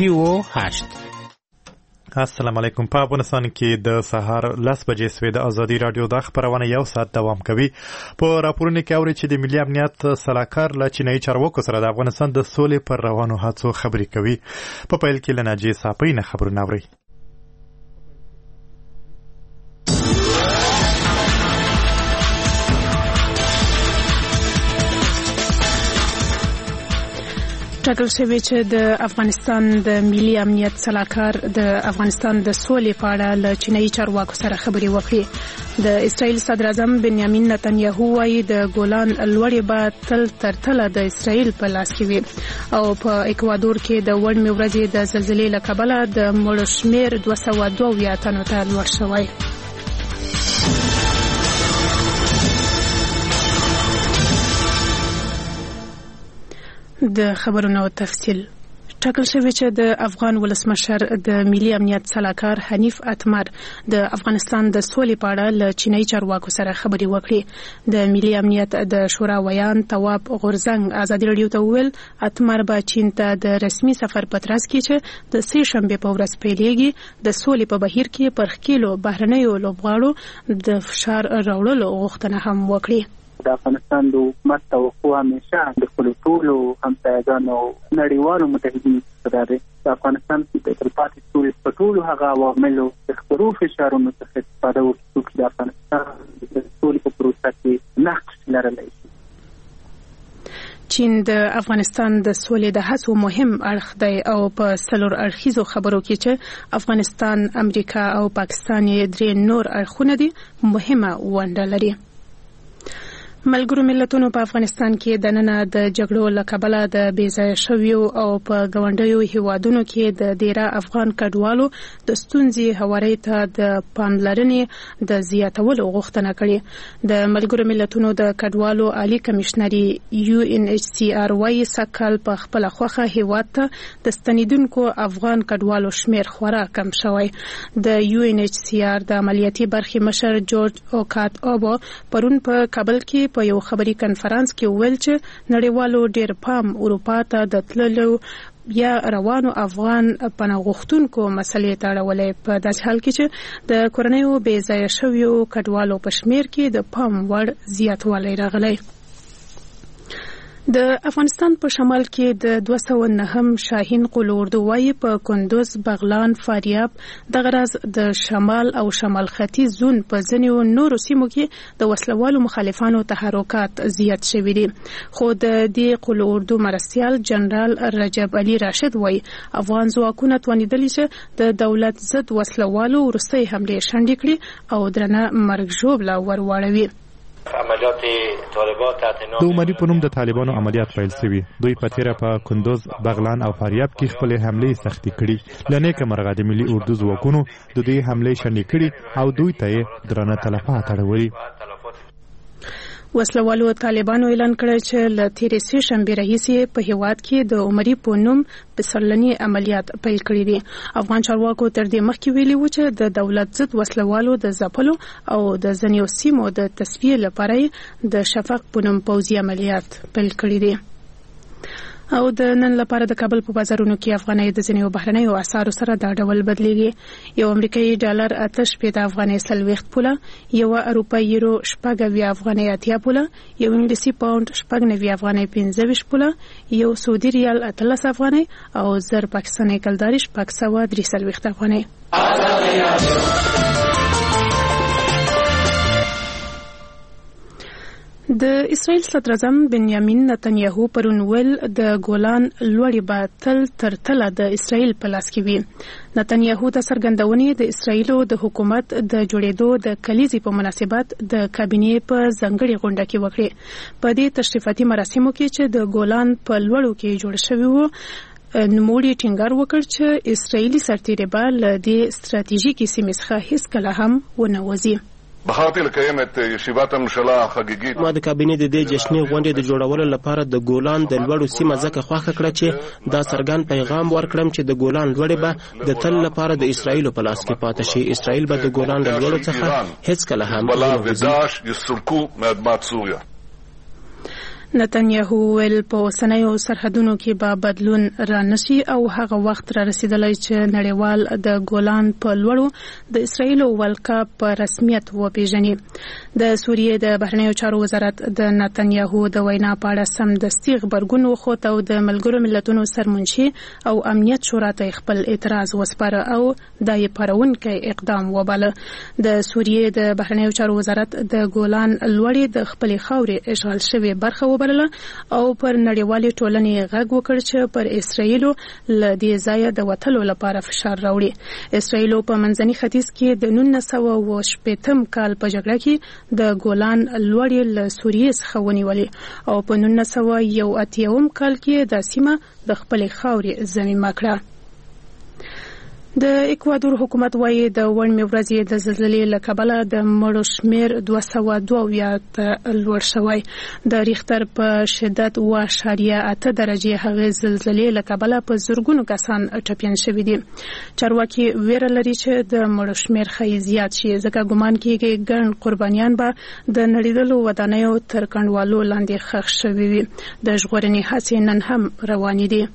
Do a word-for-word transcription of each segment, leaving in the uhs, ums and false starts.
سی و هشت. السلام علیکم. په افغانستان کې د سهار لس بجې سوې د ازادي رادیو د خبرونه یو ساعت دوام کوي. په راپورونو کې اوري چې د ملي امنیت سلاکار له چینایي چارواکو سره د افغانستان د سولې پر روانو هڅو خبرې کوي. په پیل کې له ناجیې صافۍ نه خبرونه اوري. ټاکل شوی چې د افغانستان د ملي امنیت سلاکار د افغانستان د سولې په اړه له چینایي چارواکو سره خبرې وکړي. د اسرائیل صدر اعظم بنیامین نتنیاهو وايي د ګولان لوړې به تل تر تله د اسرائیل په لاس کې وي او په اکوادور کې د وړمې ورځې د زلزلې له کبله د مړو شمېر دوه سوه دوه اویا تنو ته لوړ شوی. د خبرونو تفصیل. ټاکل شوی چې د افغان ولسمشر د ملي امنیت سلاکار حنیف اتمر د افغانستان د سولې په اړه له چینایي چارواکو سره خبرې وکړي. د ملي امنیت د شورا ویان تواب غورزنګ ازادي رادیو ته وویل اتمر به چین ته د رسمي سفر په ترڅ کې چې د سې شنبې په ورځ پیلېږي د سولې په بهیر کې پر ښکېلو بهرنیو لوبغاړو د فشار راوړلو غوښتنه هم وکړي. د افغانستان د حکومت توقع همیشه د خپلو ټولو همسایګانو نړیوالو متحدینو څخه ده. د افغانستان د تلپاتې سولې په ټولو هغه عواملو د خپرو فشارونو څخه استفاده وکړو چې د افغانستان د سولې په پروسه کې نقش لرلی شي. چین د افغانستان د سولې د هڅو مهم اړخ دی او په څلور اړخیزو خبرو کې چې افغانستان، امریکا او پاکستان یې درې نور اړخونه دي مهمه ونډه لري. ملګرو ملتونو په افغانستان کې د ننه د جګړو له کبله د بېځایه شویو او په ګاونډیو هیوادونو کې د ډیره افغان کډوالو د ستونزې هوارۍ ته د پاملرنې د زیاتولو غوښتنه کړې. د ملګرو ملتونو د کډوالو عالی کمشنري یو ان ایچ سی آر وايي سکهال په خپله خوښه هیواد ته د ستنیدونکو افغان کډوالو شمیر خورا کم شوی. د یو ان ایچ سی آر د عملیاتي برخې مشر جورج اوکات اوبو پرون په کابل کې په یو خبري کنفرانس کې ویل چې نړیوالو ډېر پام اروپا ته د تللو یا روانو افغان پناه غوښتونکو مسلې ته اړولی په داسې حال کې چې د کورنیو بې ځایه شویو کډوالو په شمیر کې د پام وړ زیاتوالی راغلی. د افغانستان په شمال کې د دوه سوه نهم شاهین قلو اردو وايي په کندوز، بغلان، فاریاب دغه راز د شمال او شمال ختیځ زون په ځینو نورو سیمو کې د وسلوالو مخالفانو تحرکات زیات شوي دي. خو د دې قلو اردو مرستیال جنرال رجب علي راشد وايي افغان ځواکونه توانیدلي چې د دولت ضد وسلوالو وروستۍ حملې شنډې کړي او درنه مرګ ژوبله ورواړوي. عملیات طالبان تحت نام د عمري په نوم د طالبانو عملیات پیل شوي. دوی په تیره په کندوز، بغلان او فاریاب کې خپل حملې سختې کړي. لنیکه مرغه د ملي اردو ځواکونو د دوی حملې شنډې کړي او دوی ته درنه تلفات اړولي. وسلوالو طالبانو اعلان کړی چې له تیرې سې شنبې راهیسې په هیواد کې د عمري په نوم پسرلني عملیات پیل کړي دي. افغان چارواکو تر دې مخکې ویلي و چې د دولت ضد وسلوالو د ځپلو او د ځینو سیمو د تصفیې لپاره د شفق په نوم پوځي عملیات پیل کړي دي. او د نن لپاره د کابل په بازارونو کې افغانۍ د ځینو بهرنیو اسعارو سره دا ډول بدلیږي. یو امریکایي ډالر اته شپېته افغانۍ څلوېښت پوله، یوه اروپایي یورو شپږ اویا افغانۍ اتیا پوله، یو انګلیسي پاونډ شپږ نوي افغانۍ پنځه ویشت پوله، یو سعودي ریال اتلس افغانۍ او زر پاکستاني کلداري شپږ سوه درې څلوېښت افغانۍ. د اسرائیل صدر اعظم بنیامین نتنیاهو پرون ویل د ګولان لوړې به تل تر تله د اسرائیل په لاس کې وي. نتنیاهو د څرګندونې د اسرائیلو د حکومت د جوړېدو د کلیزې په مناسبت د کابینې په ځانګړې غونډه کې وکړې. په دې تشریفاتي مراسمو کې چې د ګولان په لوړو کې جوړ شوي وو نوموړي ټینګار وکړ چې اسرائیلي سرتیري به له دې ستراتیژیکې سیمې څخه هیڅکله هم ونه وځي. بخاطر قیمت یشیبات مشلا خګیګی ما د کابینې د دې جشنی غونډې د جوړولو لپاره د ګولان د لوړو سیمه ځکه خوښه کړه چې دا څرګند پیغام ورکړم چې د ګولان لوړې به د تل لپاره د اسرائیل په لاس کې پاتې شي. اسرائیل به د ګولان د لوړو څخه هیڅ کله هم بلا وداش یسرکو مدمات سوریا. نتنیاهو ویل په اوسنیو سرحدونو کې به بدلون رانشي او هغه وخت را رسیدلی چې نړیوال د ګولان په لوړو د اسرائیل ولکه په رسمیت وپیژني. د سوریې د بهرنیو چارو وزارت د نتنیاهو د وینا په اړه سمدستي غبرګون وښود او د ملګرو ملتونو سرمنشي او امنیت شورا ته خپل اعتراض وسپاره او د یې پرونکي اقدام وباله. د سوریې د بهرنیو چارو وزارت د ګولان لوړې د خپل خاورې اشغال شوی برخه او پر نړیوالې ټولنې غږ وکړ چې پر اسرائیل له دې ځایه د وتلو لپاره فشار راوړي. اسرائیل په منځني ختیځ کې د نولس سوه اوه شپېتم کال په جګړه کې د ګولان لوړې له سوریې څخه ونیولې او په نولس سوه یو اتیاوم کال کې دا سیمه د خپلې خاورې ضمیمه کړه. د اکوادور حکومت وايي د وړمې ورځې د زلزلې له کبله د مړو شمېر دوه سوه دوه اویا ته لوړ شوی. د ریختر په شدت اوه اعشاریه اته درجې هغې زلزلې له کبله په زرګونو کسان ټپیان شوي دي. چارواکي ویره لري چې د مړو شمېر ښایي زیات شي ځکه ګمان کېږي ګڼ قربانیان به د نړېدلو ودانیو تر کنډوالو لاندې ښخ شوي وي. د ژغورنې هڅې نن هم روانې دي.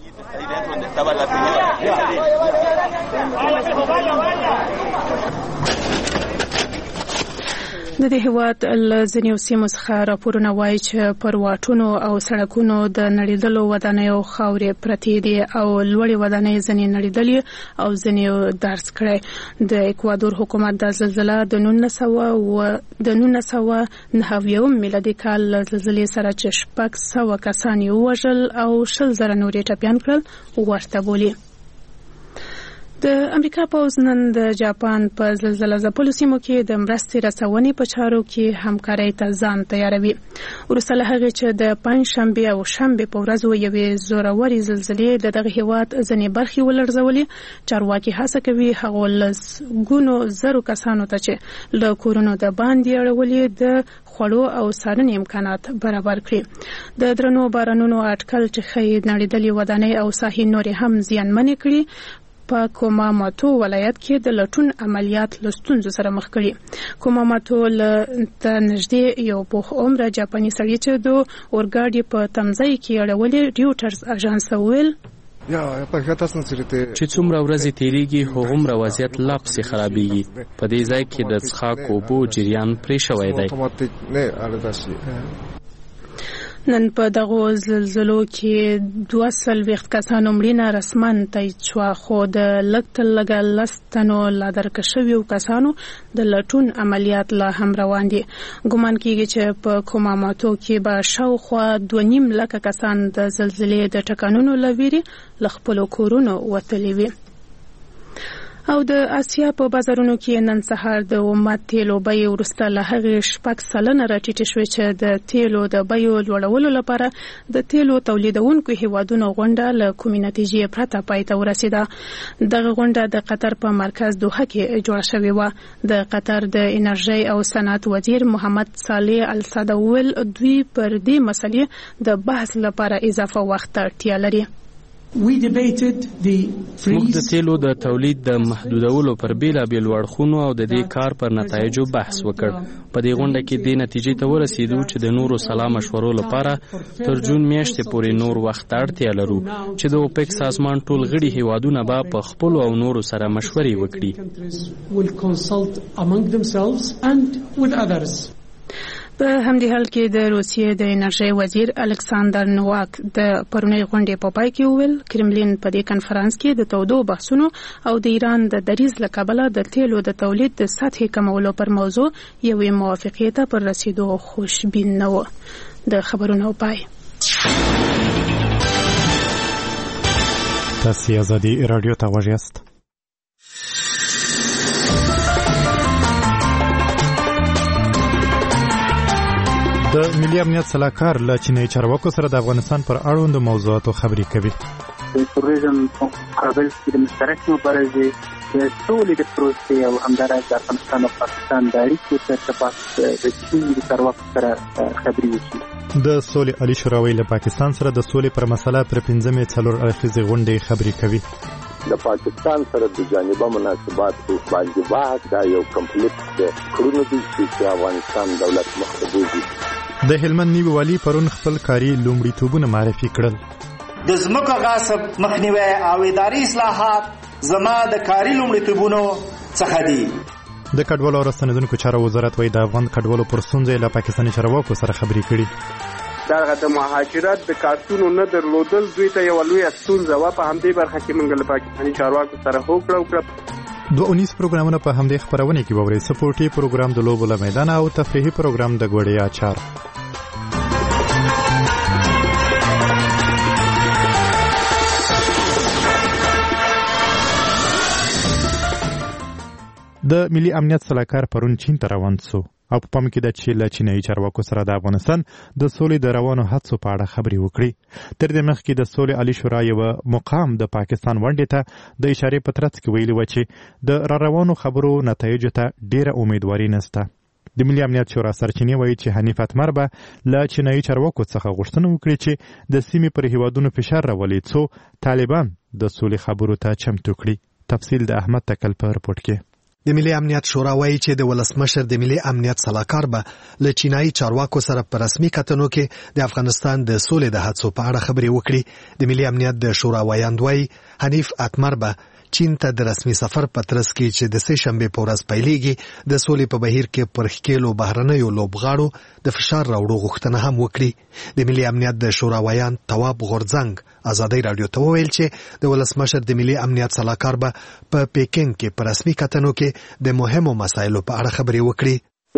د دې هیواد له ځینو سیمو څخه راپورونه وایي چې پر واټونو او سړکونو د نړېدلو ودانیو خاورې پرتې دي او لوړې ودانۍ ځینې نړېدلې او ځینې درز کړی. د اکوادور حکومت دا زلزله د نولس سوه د نولس سوه نهه اویایم میلادي کال له زلزلې سره چې شپږ سوه کسان یې ووژل او شل زره نور یې ټپیان کړل ورته بولي. د امریکا پوځ نن د جاپان په زلزله ځپلو سیمو کې د مرستې رسونې په چارو کې همکارۍ ته ځان تیاروي. وروسته له هغې چې د پنجشنبې او شنبې په ورځو یوې زورورې زلزلې د دغه هیواد ځینې برخې ولړزولې، چارواکي هڅه کوي هغو لسګونو زرو کسانو ته چې له کورونو د باندې اړولي د خوړو او څارنې امکانات برابر کړي. د درنو بارانونو اټکل چې ښایي نړېدلې ودانۍ او ساحې نورې هم زیانمنې کړي په کوماماتو ولایت کې د لټون عملیات له ستونزو سره مخ کړي. کوماماتو ته نږدې یو پوخ عمره جاپاني سړي چې د اورګاډي په تمځای کې اړولې ریوټرز اژانس ویل چې څومره ورځې تیریږي هغومره وضعیت لا پسې خرابېږي. په دې ځای کې د څښاک اوبو جریان پرې شوی دی. نن په دغو زلزلو کې دوه څلوېښت کسانو مړینه رسما تایید شوه، خو د لږ تر لږه لس تنو لا درکه شویو کسانو د لټون عملیات لا هم روان دي. ګمان کېږي چې په کوماماتو کې به شاوخوا دوه نیم لکه کسان د زلزلې د ټکانونو له ویرې له خپلو کورونو وتلي وي. او د اسیا په بازارونو کې نن سهار د اومد تیلو بیې وروسته له هغې شپږ سلنه راټیټې شوې چې د تیلو د بیو لوړولو لپاره د تیلو تولیدونکو هیوادونو غونډه له کومې نتیجې پرته پای ته ورسېده. دغه غونډه د قطر په مرکز دوحه کې جوړه شوې وه. د قطر د انرژۍ او صنعت وزیر محمد صالح الساده وویل دوی پر دې مسلې د بحث لپاره اضافه وخت ته اړتیا لري. موږ د تیلو د تولید د محدودولو پر بیلابیلو اړخونو او د دې کار پر نتایجو بحث وکړ. په دې غونډه کې دې نتیجې ته ورسېدو چې د نورو سلا مشورو لپاره تر جون میاشتې پورې نور وخت ته اړتیا لرو چې د اوپک سازمان ټول غړي هیوادونه به په خپلو او نورو سره مشورې وکړي. په همدې حال کې د روسیې د انرژۍ وزیر الکساندر نوواک د پرونۍ غونډې په پای کې وویل کرملین په دې کنفرانس کې د تودو بحثونو او د ایران د دریځ له کبله د تیلو د تولید د سطحې کمولو پر موضوع یوې موافقې ته پر رسیدو خوشبین نه و. د خبرونو پای. تاسو ازادي رادیو ته غوږ یاست. د ملي امنیت سلاکار له چینایي چارواکو سره د افغانستان پر اړوندو موضوعاتو خبرې کوي. د تروریزم په مقابل کې د مشترکې مبارزې د سولې د پروسې او همداراز د افغانستان او پاکستان د اړیکو د ارتباط د چین د چارواکو سره خبرې وشي. د سولې عالي شوراوی له پاکستان سره د سولې پر مسله پر پنځمې څلور اړخیزې غونډې خبرې کوي. د پاکستان سره د جانبه مناسبات باندې واحد دا یو کمپلیټ کړنو دي چې افغانستان دولت مخ ته بوځي. د هلمند نیو والي پرون خپل کاري لومړیتوبونه معرفي کړل. د ځمکو غصب مخنیوي او اداري اصلاحات زما د کاري لومړیتوبونو څخه دي. د کډوالو او راستنیدونکو چارو وزارت وايي د افغان کډوالو پر ستونزې له پاکستاني چارواکو سره خبرې کړي. دغه د مهاجرت د کارتونو نه درلودل دوی ته یو لوی ستونزه وه. په همدې برخه کې موږ له پاکستاني چارواکو سره هوکړه وکړه. دوه اونیس پروګرامونه په همدې خپرونه کې ووري. سپورټي پروګرام د لوبو له میدان او تفریحي پروګرام د ګوړیا چار. د ملي امنیت سلاکار پرون چین ته روان شو او په پام کې د چې له چینایي چارواکو سره د افغانستان د سولې د روانو هڅو په اړه خبرې وکړي. تر دې مخکې د سولې عالی شورا یو مقام د پاکستان ونډې ته د اشارې په ترڅ کې ویلي و چې د را روانو خبرو نتایجو ته ډیره امیدواري نشته. د ملي امنیت شورا سرچینې وایي چې حنیف اتمر به له چینایي چارواکو څخه غوښتنه وکړي چې د سیمې پر هیوادونو فشار راولي څو طالبان د سولې خبرو ته چمتو کړي. تفصیل د احمد تکل په رپورټ کې. د ملي امنیت شورا وایي چې د ولسمشر د ملي امنیت سلاکار به له چینایي چارواکو سره په رسمي کتنو کې د افغانستان د سولې د هڅو په اړه خبرې وکړي. د ملي امنیت د شورا وایاند وایي حنیف اتمر به چین ته د رسمي سفر په ترڅ کې چې د سه شنبه په ورځ پیلېږي د سولې په بهیر کې پر ښکېلو بهرنیو لوبغاړو د فشار راوړو غوښتنه هم وکړي. د ملي امنیت د شورا وایاند تواب غورځنګ ازادي رادیو ته وویل چې د ولسمشر د ملي امنیت سلاکار به په پیکینګ کې په رسمي کتنو کې د مهمو مسایلو په اړه خبرې وکړي.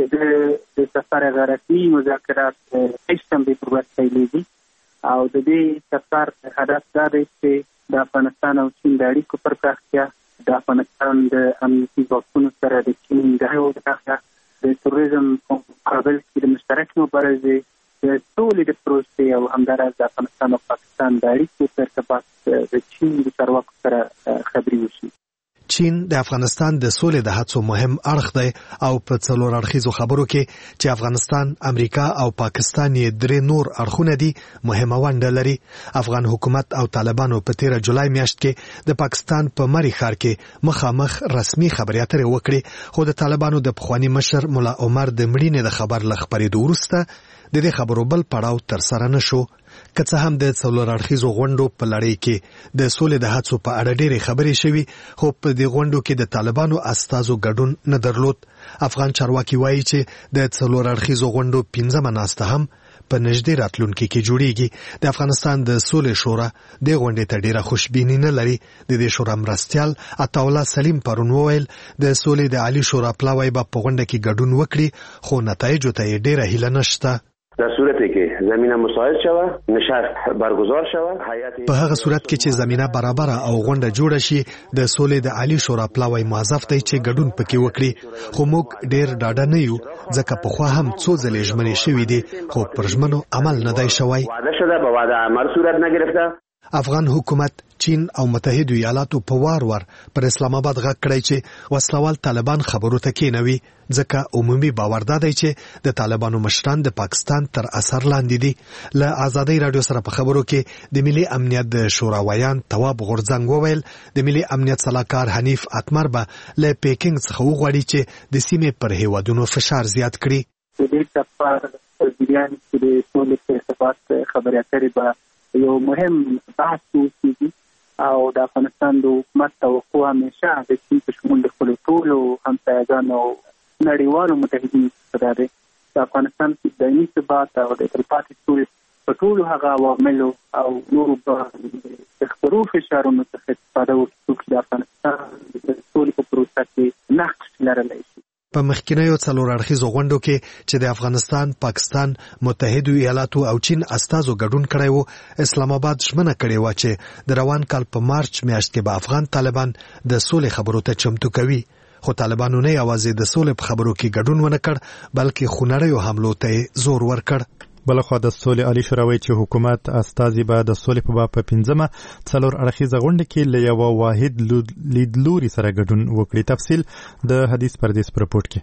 د سفر غرفي مذاکرات سه شنبه په ورځ پیلېږي او د دې سفر هدف دا دی چې د افغانستان او چین د اړیکو پر پراختیا، د افغانستان د امنیتي ځواکونو سره د چین د اړیکو پراختیا، د تروریزم په مقابل کې د مشترکې مبارزې، د سولې د پروسې او همداراز د افغانستان او پاکستان د اړیکو په ارتباط د چین د چارواکو سره خبرې وشي. چین د افغانستان د سولې د هڅو مهم اړخ دی او په څلور اړخیزو خبرو کې چې افغانستان، امریکا او پاکستان یې درې نور اړخونه دي مهمه ونډه لري. افغان حکومت او طالبانو په تیره جولای میاشت کې د پاکستان په مری ښار کې مخامخ رسمي خبرې اترې وکړې، خو د طالبانو د پخوانی مشر ملا عمر د مړینې د خبر له خپرېدو وروسته د دې خبرو بل پړاو تر سره نشو. که څه هم د څلور اړخیزو غونډو په لړۍ کې د سولې د هڅو په اړه ډېرې خبرې شوي، خو په دې غونډو کې د طالبانو استازو ګډون نه درلود. افغان چارواکي وایي چې د څلور اړخیزو غونډو پنځمه ناسته هم په نږدې راتلونکي کې جوړیږي. د افغانستان د سولې شورا د غونډې ته ډېره خوشبیني نه لري. د دې شورا مرستیال عطاالله سلیم پرون وویل د سولې د عالی شورا پلاوی به په غونډه کې ګډون وکړي، خو نتایجو ته یې ډېره هیله نشته. در صورتی که زمینه مساعد شود نشست برگزار شود په هغه صورت کې چې زمینه برابر او غونډه جوړه شي د سولې د عالی شورا پلاوی موظف دی چې ګډون پکې وکړي، خو موږ ډېر ډاډه نه یو ځکه پخوا هم څو ځلې ژمنې شوې دي خو پر ژمنو عمل نه دی شوی. وعده شده به وعده عمل صورت نگرفته. افغان حکومت، چین او متحده ایالاتو په وار وار پر اسلام آباد غږ کړی چې وسلوال طالبان خبرو ته کېنوي، ځکه عمومي باور دا دی چې د طالبانو مشران د پاکستان تر اثر لاندې دي. له ازادي رادیو سره په خبرو کې د ملي امنیت د شورا وایان تواب غورځنګ وویل د ملي امنیت سلاکار حنیف اتمر به له پیکینګ څخه وغواړي چې د سیمې پر هیوادونو فشار زیات کړي. د دې سفر په جریان کې د سولې په ارتباط خبرې اترې به یو مهم بحث وشي او د افغانستان د حکومت توقع همیشه د چین په شمول د خپلو ټولو همسایګانو او نړیوالو متحدینو څخه دی. د افغانستان کې دایمي ثبات او د تلپاتې سولې په ټولو هغه عواملو او نورو د خپرو فشارونو څخه استفاده وکړي چې د افغانستان د سولې په پروسه کې نقش لرلی شي. په مخکینیو څلور اړخیزو غونډو کې چې د افغانستان، پاکستان، متحده ایالاتو او چین استازو ګډون کړی وو، اسلام آباد ژمنه کړې وه چې د روان کال په مارچ میاشت کې به افغان طالبان د سولې خبرو ته چمتو کوي، خو طالبانو نه یوازې د سولې په خبرو کې ګډون ونه کړ بلکې خونړیو حملو ته زور ورکړ. بلخوا د سولې عالی شورا وایي چې حکومت استازي به د سولې په باب په پنځمه څلور اړخیزه غونډه کې له یوه واحد لیدلوري سره ګډون وکړي. تفصیل د حدیث پردیس په رپورټ کې.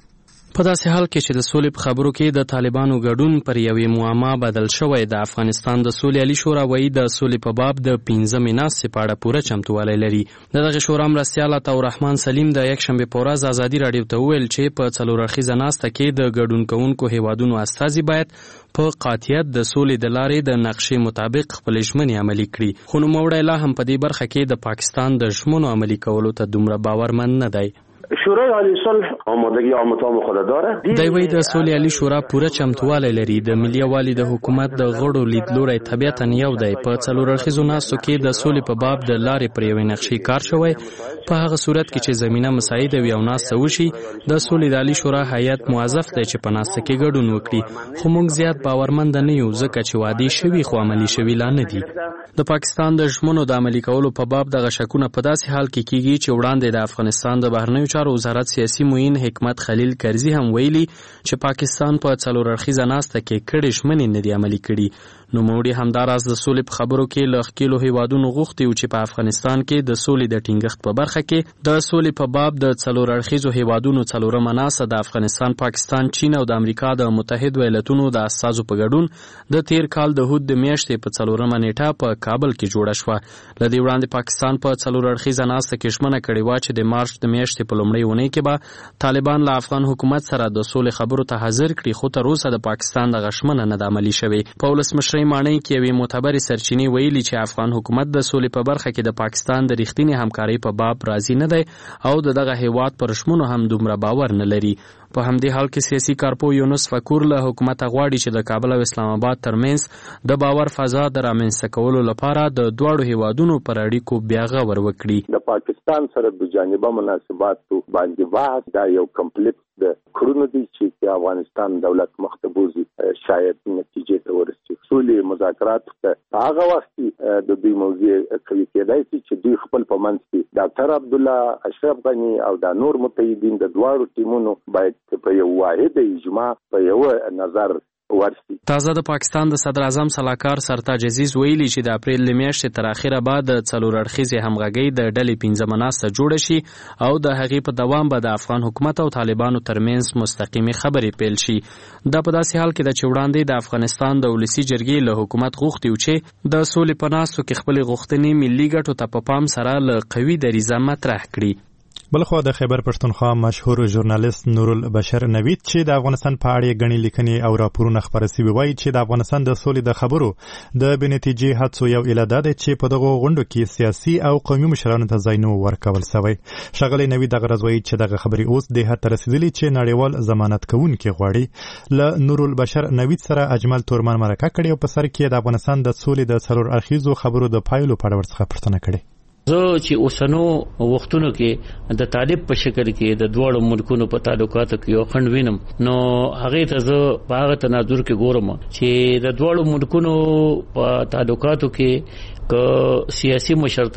په داسې حال کې چې د سولې په خبرو کې د طالبانو ګډون پر یوې معما بدل شوی، د افغانستان د سولې عالی شورا وایي د سولې په باب د پنځمې ناستې په اړه پوره چمتووالی لري. د دغه شورا مرستیال عطاء الرحمن سلیم د یکشنبې په ورځ ازادي راډیو ته وویل چې په څلور اړخیزه ناسته کې د ګډون کوونکو هیوادونو استازي باید په قاطعیت د سولې د لارې د نقشې مطابق خپلې ژمنې عملي کړي. خو نوموړی لا هم په دې برخه کې د پاکستان د ژمنو عملي کولو ته دومره باورمند نه دی. شورای عالی صلح آمادگی عامتام خود داره. دی وایي د سولې عالی شورا پوره چمتووالی لري. د ملي یووالي د حکومت د غړو لیدلوری طبیعتا یو دی. په څلور اړخیزو ناستو کې د سولې په باب د لارې پر یوې نقشې کار شوی. په هغه صورت کې چې زمینه مساعده وي او ناسته وشي، د سولې د عالی شورا هیئت موظف دی چې په ناسته کې ګډون وکړي. خو موږ زیات باورمند نه یو ځکه چې وعدې شوي خو عملي شوي لا نه دي. د پاکستان د ژمنو د عملي کولو په باب دغه شکونه په داسې حال کې کیږي چې وړاندې د افغانستان د بهرنیو چارو وزارت سیاسي معین حکمت خلیل کرزي هم ویلي چې پاکستان په څلور اړخیزه ناسته کې کړې ژمنې نه دي عملي کړي. نو موړي همداراز د سولې په خبرو کې له ښکېلو هیوادونو غوښتي و چې په افغانستان کې د سولې د ټینګښت په برخه کې د سولې په باب د څلور اړخیزو هیوادونو څلورمه ناسته د افغانستان، پاکستان، چین او د امریکا د متحدو ایالتونو د استازو په ګډون د تیر کال د هود د میاشتې په څلورمه نیټه په کابل کې جوړه شوه. له دې وړاندې پاکستان په څلور اړخیزه ناسته کې ژمنه کړې وه چې د مارچ د میاشتې په لومړۍ اونۍ کې به طالبان له افغان حکومت سره د سولې خبرو ته حاضر کړي، خو تر اوسه د پاکستان دغه ژمنه نه ده عملي شوې. په ولسمشرۍ ماڼۍ کې یوې معتبرې سرچینې ویلي چې افغان حکومت د سولې په برخه کې د پاکستان د رښتینې همکارۍ په باب راضي نه دی او د دغه هیواد پر ژمنو هم دومره باور نه لري. په همدې حال کې سیاسي کارپوه یونس فکور له حکومت غواړي چې د کابل او اسلام آباد ترمنځ د باور فضا د رامنځته کولو لپاره د دواړو هیوادونو پر اړیکو بیا غور وکړي. د پاکستان سره د جانبه مناسباتو باندې بحث دا یو کمپلیټ د کړنو دي چې افغانستان دولت مختبوزي شاید نتیجې ته ورسېږي. سولې مذاکرات ته هغه وخت د دوی موضوع کوي کېدای شي چې دوی خپل په منځ کې ډاکټر عبدالله اشرف غني او د نور متحدین د دواړو ټیمونو باید په یو واحد اجماع په یو نظر ورسي. تازه د پاکستان د صدر اعظم سلاکار سرتاج عزیز ویلي چې د اپریل میاشتې تر اخره بعد د څلور اړخیزې همغږۍ د ډلې پنځمه ناسته جوړه شي او د هغې په دوام به د افغان حکومت او طالبانو ترمنځ مستقیمې خبرې پیل شي. دا په داسې حال کې ده چې وړاندې د افغانستان د ولسي جرګې له حکومت غوښتي و چې د سولې په ناستو کې خپلې غوښتنې ملي ګټو ته په پام سره له قوي دریځه مطرح کړي. بلخوا د خیبر پښتونخوا مشهور ژورنالیست نورالبشر نوید چې د افغانستان په اړه غني لیکنې او راپورونه خبرې سوي وایي چې د افغانستان د سولې د خبرو د بنتیجې هڅو یو علت ده چې په دغه غونډو کې سیاسي او قومي مشرانو ته ځای نه ورکول شوی. ښاغلی نوید دغه ورځ وایي چې دغه خبرې اوس د حد ته رسېدلي چې نړیوال ضمانت کوونکي غواړي. له نورالبشر نوید سره اجمل تورمان مرکه کړې او په سر کې د افغانستان د سولې د څلور اړخیزو خبرو د پایلو په اړه ورڅخه پوښتنه کړې. زه چې اوسنو وختونو کې د طالب په شکل کې د دوړو ملکونو په تعلقاتو کې یو خند وینم، نو هغه ته زه په هغه تناظر کې ګورم چې د دوړو ملکونو په تعلقاتو کې که سیاسي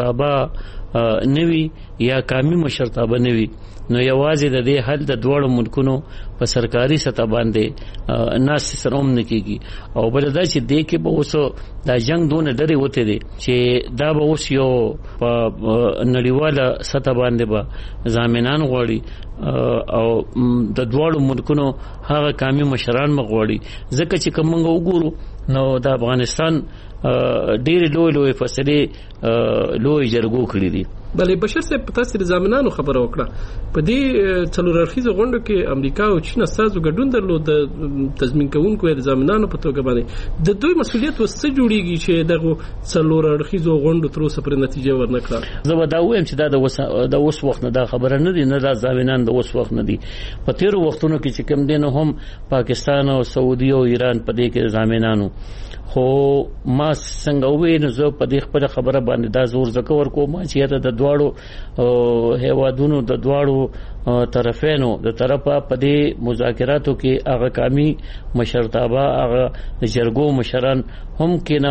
مشرتابه نوي یا قومي مشرتابه نوي، نو یوازې د دې حل د دوړو ملکونو په سرکاري سطح باندې ناس سره هم نه کېږي. او بل دا چې دې کې به اوس دا جنگ دونه ډېرې وته دي چې دا به اوس یو په نړیواله سطح باندې به ضامنان غواړي او د دوړو ملکونو هغه قومي مشران مغواړي، ځکه چې کوم موږ وګورو نو د افغانستان ډېرې لوی لوی فیصلې لوی جرګو کړي دي. بلې بشر صاحب تاسو د ضامنانو خبره وکړه، په دې څلور اړخیزو غونډو کې امریکا او چین استازو ګډون درلود د تضمین کوونکو د ضامنانو په توګه باندې. د دوی مسؤلیت وسه جوړیږي چې دغه څلور اړخیزو غونډو تر اوسه پر نتیجه ورنکړه. زه به دا وایم چې دا د وس د اوس وخت نه دا خبره نه دي، نه دا ضامنان د اوس وخت نه دي. په تیر وختونو کې چې کوم دین هم پاکستان او سعودي او ایران په دې کې ضامنانو، خو ما څنګه وې نو زه په دې خپل خبره باندې دا زور ذکر کوم چې د دواړو هیوادونو د دواړو طرفینو د طرفه په دې مذاکراتو کې هغه قومي مشرتابه هغه جرګو مشران هم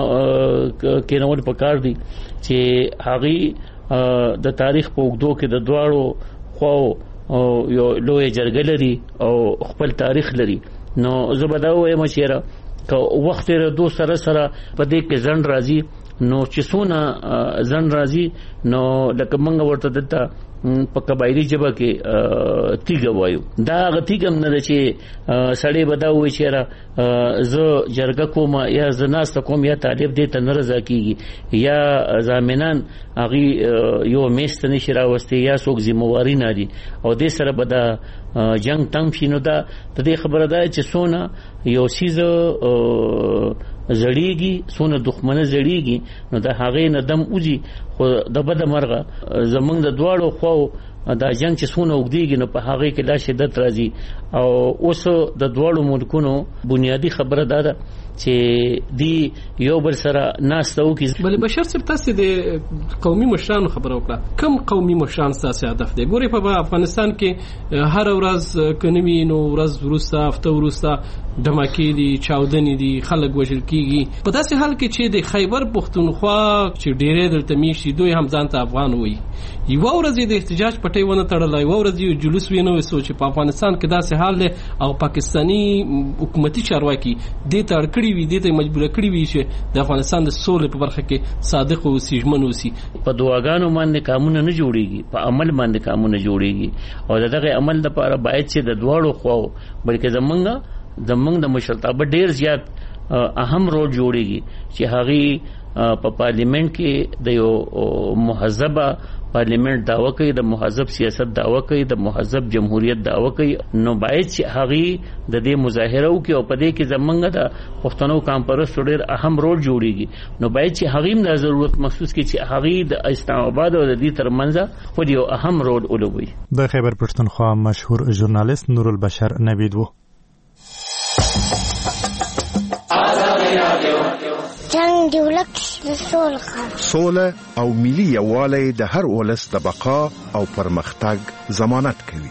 کې کېنول پکار دي چې هغه د تاریخ په اوږدو کې د دواړو خو یو لوی جرګه لري او خپل تاریخ لري. نو زه به دا وایم چې که وخت ردو سره سره په دې کې ځند راځي نو چې څونه ځن راځي نو لکه منګه ورته دته په قبایلی ژبه کې تیګه وایو. دا هغه تیګه هم نه ده چې سړی به دا وایي چې یاره زه جرګه کوم یا زه ناسته کوم یا طالب دې ته نه رضا کېږي یا ضامنان هغې یو میز ته نشي راوستی یا څوک ذمهواري نه دي او دې سره به دا جنګ تنګ شي. نو دا د دې خبره ده چې څونه یو څیز زړیږي څونه دښمنه زړیږي نو د هغې نه دم وځي. خو د بده مرغه زمونږ د دواړو خواو دا جنګ چې څونه اوږدېږي نو په هغې کې دا شدت راځي. او اوس د دواړو ملکونو بنیادي خبره دا ده چې دی یو بل سره ناسته وکړي. بلې بشر صاحب تاسې د قومي مشرانو خبره وکړه، کوم قومي مشران ستاسې هدف دی؟ ګورئ په افغانستان کې هر ورځ که نه وي نو ورځ وروسته هفته وروسته ډمکې دي، چاودنې دي، خلک وژل کېږي. په داسې حال کې چې د خیبر پښتونخوا چې ډېری دلته میشتي دوی هم ځان ته افغان وایي، یوه ورځ یې د احتجاج پټۍ ونه تړله، یوه ورځ یې جلوس ویې نه ویستو چې په افغانستان کې داسې حال دی او پاکستاني حکومتي چارواکي دې ته اړ کړي وي، دې ته مجبوره کړي وي چې د افغانستان د سولې په برخه کې صادق اوسي، ژمن اوسي. په دعاګانو باندې کامونه نه جوړېږي، په عمل باندې کامونه جوړېږي. او د دغه عمل لپاره باید چې د دواړو خواو بلکې زمونږ زمونږ د مشرتابه ډېر زیات اهم رول جوړېږي چې هغې په پارلیمنت کې د یو مهذبه پارلیمنت دعوه کوي، د مهذب سیاست دعوه کوي، د مهذب جمهوریت دعوه کوي. نو باید چې هغې د دې مظاهره وکړي او په دې کې زمونږ د پښتنو کامپرستو ډېر اهم رول جوړېږي. نو باید چې هغې هم دا ضرورت محسوس کړي چې هغې د اسلام آباد او د دې ترمنځ خپل یو اهم رول ولوبوي. د خیبر پښتونخوا مشهور ژورنالیست نورالبشر نوید و. جنگ دی ولک د سول سوله او ملي یووالی د هر ولس د بقا او پرمختګ ضمانت کوي.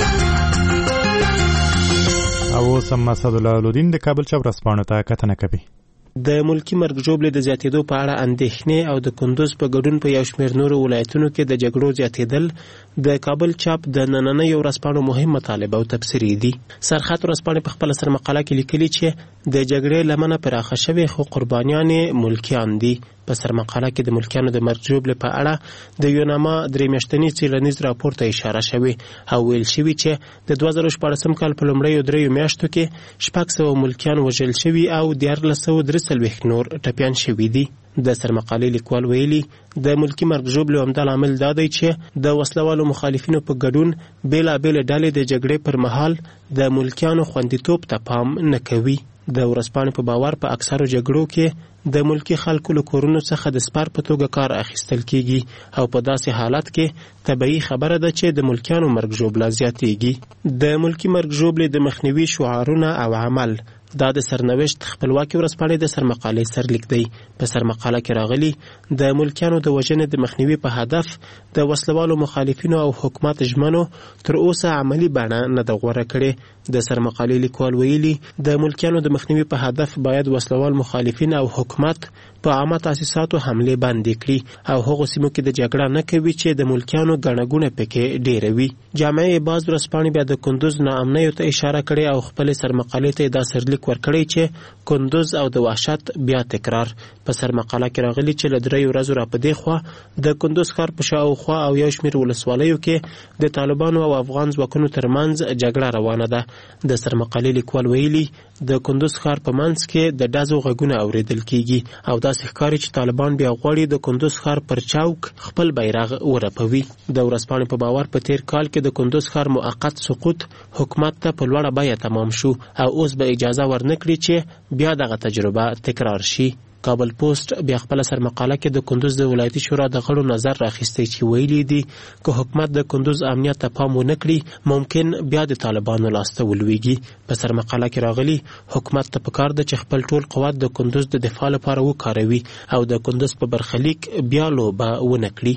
او سم مسعود الله الدین د کابل چا ورسپانو ته کتنه کوي. د ملکی مرګ ژوبلې د زیاتېدو په اړه اندېښنې او د کندوز په ګډون په یو شمېر نورو ولایتونو کې د جګړو زیاتېدل د کابل چاپ د نننۍ ورځپاڼو مهم مطالب او تبصرې دي. سرخط ورځپاڼې په خپله سرمقاله کې لیکلي چې د جګړې لمنه پراخه شوې خو قربانیانې ملکیان دي. په سرمقاله کې د ملکیانو د مرګ ژوبلې په اړه د یوناما درې میاشتني څېړنیز راپور ته اشاره شوې او ویل شوي چې د دوه زره شپاړسم کال په لومړیو دریو میاشتو کې شپږ سوه ملکیان وژل شوي او دیارلس سوه درې څلوېښت نور ټپیان شوي دي. د سرمقالې لیکوال ویلي د ملکی مرګ ژوبلې عمده لامل دا دی چې د وسلوالو مخالفینو په ګډون بېلابېلې ډلې د جګړې پر مهال د ملکیانو خوندیتوب ته پام نه کوي. د ورځپاڼې په باور په اکثرو جګړو کې د ملکی خلکو له کورونو څخه د سپر په توګه کار اخیستل کیږي او په داسې حالت کې طبیعي خبره ده چې د ملکیانو مرګ ژوبله زیاتیږي. د ملکی مرګ ژوبلې د مخنیوي شعارونه او عمل دا د سرنوشت خپلواکي ورځپاڼې د سرمقالې سرلیک دی. په سرمقاله کې راغلي د ملکیانو د وژنې د مخنیوي په هدف د وسلوالو مخالفینو او حکومت ژمنو تر اوسه عملی بڼه نه ده غوره کړې. د سرمقالې لیکوال ویلي د ملکیانو د مخنیوي په هدف باید وسلوال مخالفین او حکومت په عامه تاسیساتو حمله باندې کړي او هغو سیمو کې د جګړه نه کوي چې د ملکیانو ګڼه ګوڼه پکې ډېره وي. جامعه باز ورځپاڼې بیا د کندوز ناامنیو ته اشاره کړې او خپلې سرمقالې ته دا سرلیک ورکړی چې کندوز او د وحشت بیا تکرار. په سرمقاله کې راغلي چې له دریو ورځو را په دې خوا د کندوز ښار په شاوخوا او یو شمېر ولسوالیو کې د طالبانو او افغان ځواکونو ترمنځ جګړه روانه ده. د سرمقالې لیکوال ویلي د کندوز ښار په منځ کې د ډزو غږونه اورېدل کیږي او داسې ښکاري چې طالبان بیا غواړي د کندوز ښار پر چوک خپل بیرغ ورپوي. د ورځپاڼې په باور په تیر کال کې د کندوز ښار موقت سقوط حکومت ته په لوړه بیه تمام شو او اوس به اجازه ورنکړي چې بیا دغه تجربه تکرار شي. کابل پوسټ بیا خپل سرمقاله کې د کندوز د ولایتي شورا د غړو نظر راخیستی چې ویلي دي که حکومت د کندوز امنیت ته پام ونه کړي ممکن بیا د طالبانو لاسته ولویږي. په سرمقاله کې راغلي حکومت ته پکار ده چې خپل ټول قوت د کندوز د دفاع لپاره وکاروي او د کندوز په برخلیک بیا لوبه ونه کړي.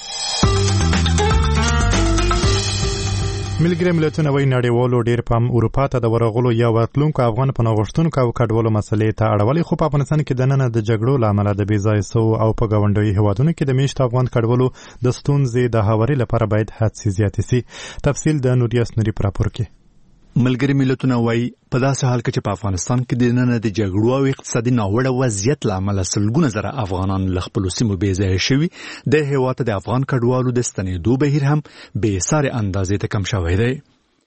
ملګری ملتونه وایي نړیوالو ډېر پام اروپا ته د ورغلو یا ورتلونکو افغان په نوښتونکو او کډوالو مسلې ته اړولي، خو په افغانستان کې دننه د جګړو له امله د بې ځایه سوو او په ګاونډیو هیوادونو کې د میشتو افغان کډوالو د ستونزې د هواري لپاره باید هڅې زیاتې سي. تفصیل د نوریاس نوري په راپور کې. ملګری ملتونه وایي په داسې حال کې چې په افغانستان کې د نن د جګړو او اقتصادي ناوړه وضعیت لامل سلګونه زره افغانان له خپل سیمو بې ځایه شوي د هیواد د افغان کډوالو د ستنېدو بهیر هم بې ساري اندازې ته کم شوی دی.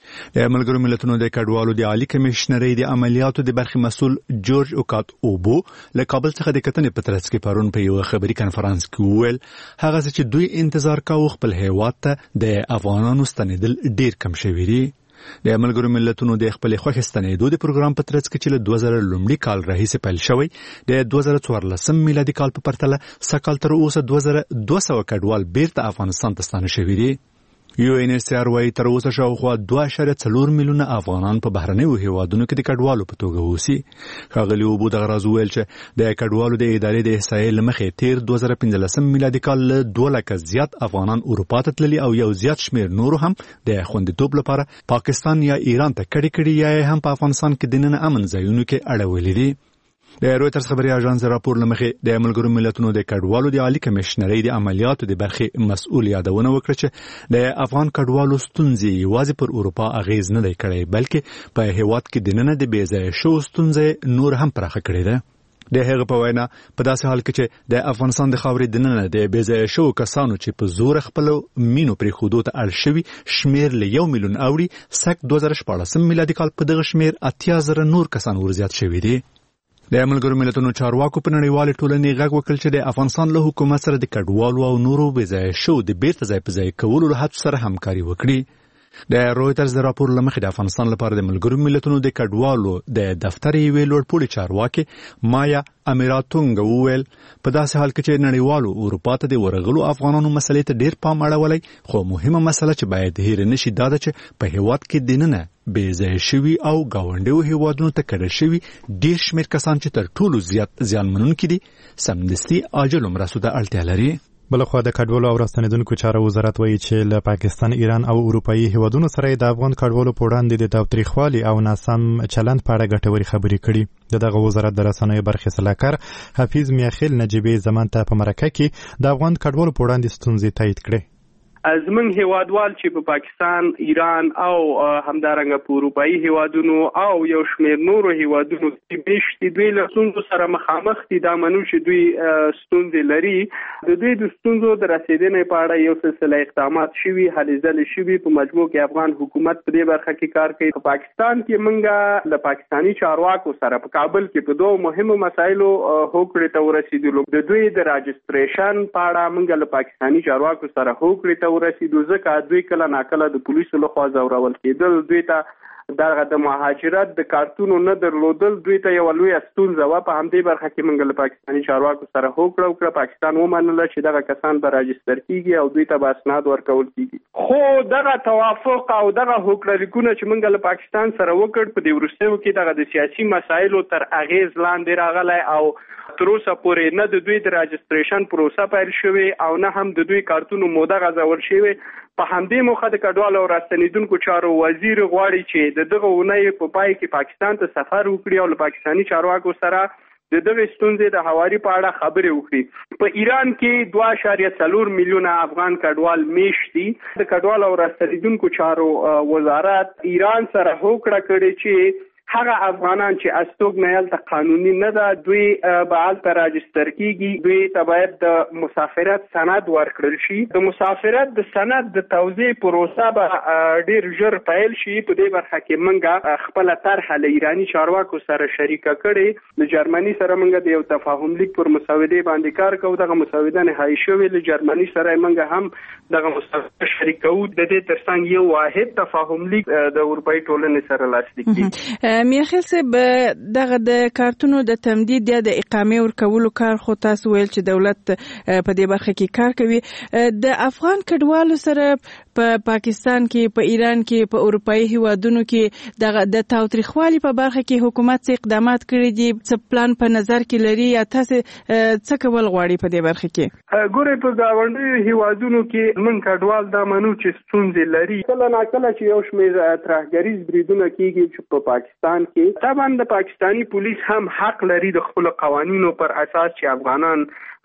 د ملګرو ملتونو د کډوالو د عالی کمشنرۍ د عملیاتو د برخې مسؤل جورج اوکات اوبو له کابل څخه د کتنې په ترڅ کې پرون په یو خبري کانفرنس کې وویل هغه چې دوی انتظار کاوه خپل هیواد ته د افغانانو ستنېدل ډیر کم شوي دي. د ملګرو ملتونو د خپل خوښ ستنېدو د پروګرام په ترڅ کې چې له دوه زره لومړي کال راهیسې پیل شوی د دوه زره څوارلسم میلادي کال په پرتله سږ کال تر اوسه دوه زره دوه سوه کډوال بیرته افغانستان ته ستانه شوي دي. یو ان ایچ سی آر وايي تر اوسه شاوخوا دوه اعشاریه څلور میلیونه افغانان په بهرنیو هیوادونو کې د کډوالو په توګه اوسي. ښاغلي اوبو دغه راز وویل چې د کډوالو د ادارې د احصایې له مخې تیر دوه زره پنځلسم میلادي کال له دوه لکه زیات افغانان اروپا ته تللي او یو زیات شمېر نورو هم د خوندیتوب لپاره پاکستان یا ایران ته کډې کړي یا هم په افغانستان کې د نن امن ځایونو کې اړولي دي. د رویټرز خبري اژانس راپور لمخې د ملګرو ملتونو د کډوالو د عالی کمشنرۍ د عملیاتو د برخې مسؤل یادونه وکړه چې د افغان کډوالو ستونزې یوازې پر اروپا اغیز نه دی کړی بلکې په هیواد کې د نن د بې ځایه شو ستونزې نور هم پراخه کړې ده. د هغه په وینا په داسې حال کې چې د افغانستان د خاورې د نن د بې ځایه شو کسانو چې په زور خپل مینو پرې خودو ته اړ شوي شمیر له یو میلیون اوړي سږ دوه زره شپاړسم میلادي کال په دغه شمیر اتیا زره نور کسان ورزیات شوي دي. د ملګرو ملتونو چارواکو په نړیوالې ټولنې غږ وکړ چې د افغانستان له حکومت سره د کډوالو او نورو بې ځایه شو د بیرته ځای په ځای کولو له هڅو سره همکاري وکړي. د رویټرز د راپور له مخې د افغانستان لپاره د ملګرو ملتونو د کډوالو د دفتر یوې لوړپوړي چارواکې مایا امیراتونګ وویل په داسې حال کې چې نړیوالو اروپا ته د ورغلو افغانانو مسلې ته ډیر پام اړولی خو مهمه مسله چې باید هیر نشي دا ده چې په هیواد کې دننه بې ځایه شوي او ګاونډیو هیوادونو ته کډه شوي ډیر شمېر کسان چې تر ټولو زیات زیانمنونکي دي سمدستي عاجلو مرستو ته اړتیا لري. بلخوا د کډوالو او راستنېدونکو چارو وزارت وایي چې له پاکستان، ایران او اروپایي هیوادونو سره د افغان کډوالو په وړاندې د تاوتریخوالي او ناسم چلند په اړه ګټورې خبرې کړي. د دغه وزارت د رسنیو برخې سلاکار حفیظ میاخیل نجیبي زمان ته په مرکه کې د افغان کډوالو په وړاندې ستونزې تایید کړې. زمونږ هیوادوال چې په پاکستان، ایران او همدارنګه په اروپایي هیوادونو او یو شمېر نورو هیوادونو کې بیشتي دوی له ستونزو سره مخامخ دي. دا منو چې دوی ستونزې لري. د دوی د ستونزو د رسیدنې په اړه یو سلسله اقدامات شوي، هلې ځلې شوي. په مجموع کې افغان حکومت په دې برخه کې کار کوي. په پاکستان کې موږ له پاکستاني چارواکو سره په کابل کې په دوه مهمو مسایلو هوکړې ته ورسېدلو. د دوی د راجستریشن په اړه موږ له پاکستاني چارواکو سره هوکړې ته ورسېدو ځکه دوی کله ناکله د پولیسو لخوا ځورول کېدل. دوی ته دغه د مهاجرت د کارتونو نه درلودل دوی ته یو لویه ستونزه وه. په همدې برخه کې موږ له پاکستاني چارواکو سره هوکړه وکړه. پاکستان ومنله چې دغه کسان به راجستر کېږي او دوی ته به اسناد ورکول کېږي. خو دغه توافق او دغه هوکړه لیکونه چې موږ له پاکستان سره وکړ په دې وروستیو کې دغه د سیاسي مسایلو تر اغیز لاندې راغلی او تر اوسه پورې نه د دوی د راجستریشن پروسه پیل شوې او نه هم د دوی کارتونو موده غځول شوې. په همدې موخه د کډوالو او راستنېدونکو چارو وزیر غواړي چې د دغه اونۍ په پای کې پاکستان ته سفر وکړي او له پاکستاني چارواکو سره د دغه ستونزې د هواري په اړه خبرې وکړي. په ایران کې دوه اعشاریه څلور میلیونه افغان کډوال میشت دي. د کډوالو او راستنېدونکو چارو وزارت ایران سره هوکړه کړې چې هغه افغانان چې استوګنه ته قانوني نه ده دوی به هلته راجستر کېږي. دوی ته باید د مسافرت سند ورکړل شي. د مسافرت د سند د توزیع پروسه به ډیر ژر پیل شي. په دې برخه کې موږ خپله طرحه له ایراني چارواکو سره شریکه کړې. له جرمني سره موږ د یو تفاهم لیک پر مسودې باندې کار کوو. دغه مسوده نهایي شوې. له جرمني سره موږ هم دغه مسوده شریکوو. د دې ترڅنګ یو واحد تفاهم لیک د اروپایي ټولنې سره لاسلیک کیږي. میاخیل صاحب دغه د کارتونو د تمدید یا د اقامې ورکولو کار خو تاسو ویل چې دولت په دې برخه کې کار کوي. د افغان کډوالو سره په پاکستان کې، په ایران کې، په اروپایي هیوادونو کې دغه د تاوتریخوالي په برخه کې حکومت څه اقدامات کړي دي؟ څه پلان په نظر کې لري یا تاسو څه کول غواړي په دې برخه کې؟ ګورې په ګاونډیو هیوادونو کې موږ کډوال دا منو چې ستونزې لري. کله ناکله چې یو شمېر ترهګریز بریدونه کېږي چې په پاکستان کې طبعا د پاکستاني پولیس هم حق لري د خپل قوانینو پر اساس چې افغانان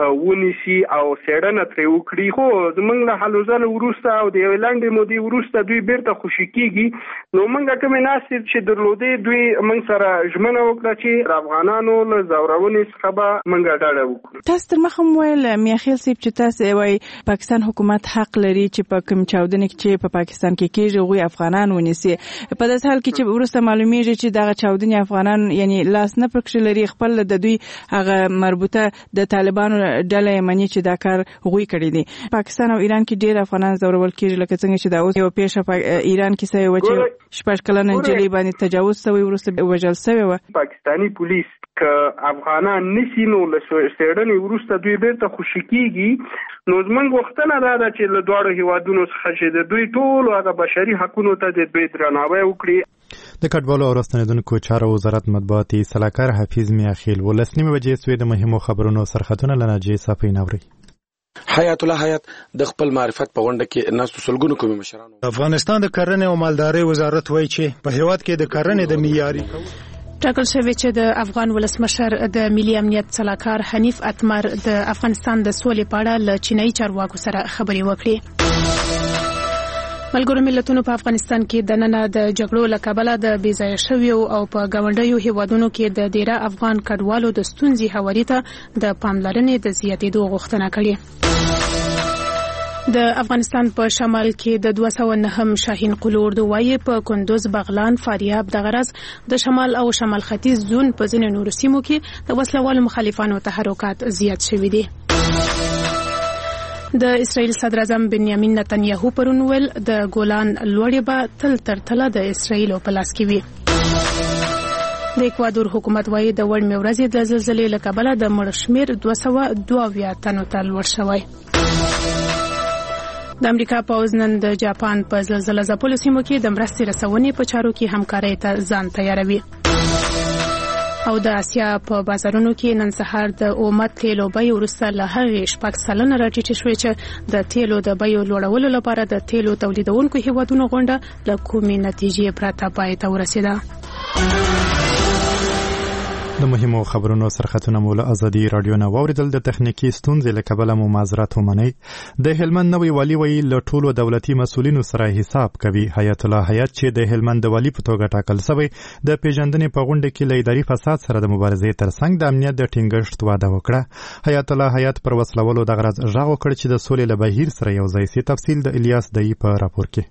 ونیسي او څېړنه ترې وکړي. خو زموږ له هلو ځلو وروسته او د یوې لنډې مودې وروسته دوی بیرته خوشي کېږي. نو موږ کومې ناستې چې درلودې دوی موږ سره ژمنه وکړه چې د افغانانو له ځورونې څخه به موږ ډډه وکړو. تاسو تر مخه مو ویل میاخیل صاحب چې تاسو وایي پاکستان حکومت حق لري چې په کوم چاودنې چې په پاکستان کې کېږي هغوی افغانان ونیسي. په داسې حال کې چې وروسته معلومیږي چې دغه چاودنې افغانان یعنی لاس نه پکښې لري، خپل د دوی هغه مربوطه د طالبانو ډله یمني چې دا کار هغوی کړی دي. پاکستان او ایران کې ډېر افغانان ځورول کېږي، لکه څنګه چې دا اوس یو پیښه په ایران کې سوې وه چې شپږ کلنه نجلۍ باندې تجاوز سوی، وروسته وژل سوې وه. پاکستاني پولیس که افغانان نسی نو له څېړنې وروسته دوی بیرته خوشي کېږي. نو زموږ غوښتنه دا ده چې له دواړو هېوادونو څخه چې د دوی ټولو هغه بشري حقونو ته د دوی درناوی وکړي. د کډوالو او راستنېدونکو چارو وزارت مطبوعاتي سلاکار حفیظ میاخیل ولس نیمه بجې سوې د مهمو خبرونو سرخطونه له ناجیې صافۍ ناوري. حیات الله حیات د خپل معرفت په غونډه کې ناستو سلګونو قومي مشرانو. افغانستان د کرنې او مالدارۍ وزارت وایي چې په هیواد کې د کرنې د معیاري ټاکل شوی چې د افغان ولسمشر د ملي امنیت سلاکار حنیف اتمر د افغانستان د سولې په اړه له چینایي چارواکو سره خبرې وکړې. ملګرو ملتونو په افغانستان کې د نن د جګړو له کبله د بې ځایه شویو او په ګاونډیو هیوادونو کې د ډیره افغان کډوالو د ستونزې هواري ته د پاملرنې د زیاتېدو غوښتنه کړې. د افغانستان په شمال کې د دوه سوه نهم شاهین قلو اردو وایي په کندوز، بغلان، فاریاب د غرض د شمال او شمال ختیځ زون په ځینو نورو سیمو کې د وسلوالو مخالفانو تحرکات زیات شوي دي. د اسرائیل صدر اعظم بنیامین نتنیاهو پرون ویل د ګولان لوړې به تل تر تله د اسرائیلو په لاس کې وي. د اکوادور حکومت وایي د وړمې ورځې د زلزلې له کبله د مړه شمېر دوه سوه دوه اویا تنو ته لوړ شوی. د امریکا پوځ نن د جاپان په زلزله ځپلو سیمو کې د مرستې رسونې په چارو کې همکارۍ ته ځان تیاروي. او د اسیا په بازارونو کې نن سهار د اومه تیلو بیې وروسته له هغې شپږ سلنه راټیټې شوې چې د تیلو د بیو لوړولو لپاره د تیلو تولیدونکو هیوادونو غونډه له کومې نتیجې پرته پای ته ورسېده. د مهمو خبرونو سرخطونه مو له ازادي رادیو نه واوریدل. د تخنیکی ستونزې له کبله مو معذرت ومنئ. د هلمند نوی والي وایي له ټولو دولتي مسؤلینو سره حساب کوي. حیات الله حیات چې د هلمند د والي په توګه ټاکل شوی د پیژندنې په غونډه کې له اداري فساد سره د مبارزې ترڅنګ د امنیت د ټینګښت وعده وکړه. حیات الله حیات پر وسلولو د غرض غږ وکړ چې د سولې له بهیر سره یو ځای سي. تفصیل د الیاس دای په راپور کې.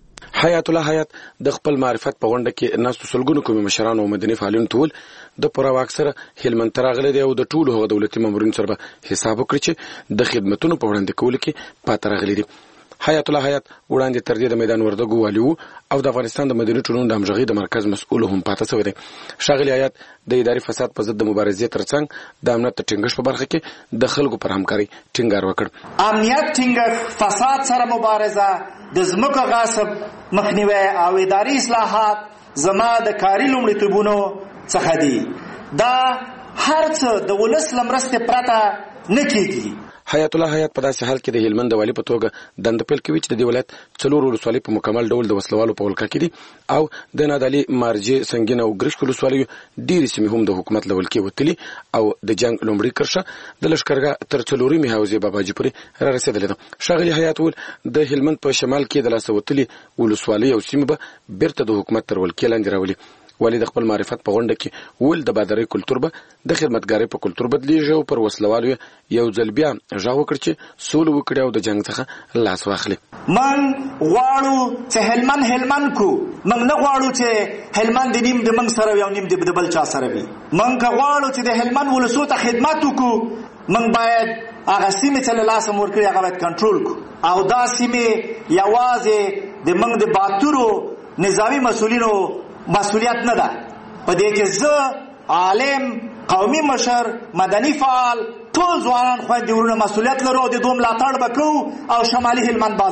حیات الله حیات د خپل معرفت په غونډه کې ناستو سلګونو قومي مشرانو او مدني فعالین ټول د پوره واک سره هلمند ته راغلي دي او د ټولو هغو دولتي مامورینو سره حساب وکړي چې د خدمتونو په وړاندې کولو کې پاتې راغلي دي. حیات الله حیات وړاندې تر دې د میدان وردګو والي وو او د افغانستان د مدني ټولنو د همغږۍ د مرکز مسؤل هم پاتې شوی دی. ښاغلی حیات د اداري فساد په ضد د مبارزې ترڅنګ د امنیت د ټینګښت په برخه کې د خلکو پر همکارۍ ټینګار وکړ. امنیت ټینګښت، فساد سره مبارزه، د ځمکو غصب مخنیوی او اداري اصلاحات زما د کاري لومړیتوبونو څخه دي. دا هر څه د ولس له مرستې پرته نه کېږي. حیات الله حیات په داسې حال کې د هلمند د والي په توګه دنده پیل کوي چې د دې ولایت څلور ولسوالۍ په مکمل ډول د وسلوالو په ولکه کې دي او د نادعلي، مارجې، سنګین او ګرشک ولسوالیو ډېرې سیمې هم د حکومت له ولکې وتلي او د جنګ لومړۍ کرښه د لښکرګاه تر څلورمې حوزې باباجي پورې را رسېدلې ده. ښاغلي حیات وویل د هلمند په شمال کې د لاسه وتلي ولسوالۍ او سیمې به بیرته د حکومت تر ولکې لاندې راولي. والي د خپل معرفت په غونډه کې ویل د بادرۍ کلتور به د خدمتګارۍ په کلتور بدلیږي او پر وسلوالو یو ځل بیا غږ وکړ چې سوله وکړي او د جنګ څخه لاس واخلي. من غواړو چې هلمند هلمند کو، من نه غواړو چې هلمند نیم د من سره یو نیم د بل چا سره وي. من که غواړو چې د هلمند ولسو ته خدمت وکړو، من باید هغه سیمې چې له لاسه مو ورکړي هغه باید کنټرول کړو او دا سیمې یوازې د من د باتورو نظامي مسؤلینو مسؤلیت نه ده. په دې کې زه عالم، قومي مشر، مدني فعال، ټول ځوانان خویندې ورونه مسؤلیت لرو. د دوی ملاتړ به کوو او شمالي هلمند به آزادو.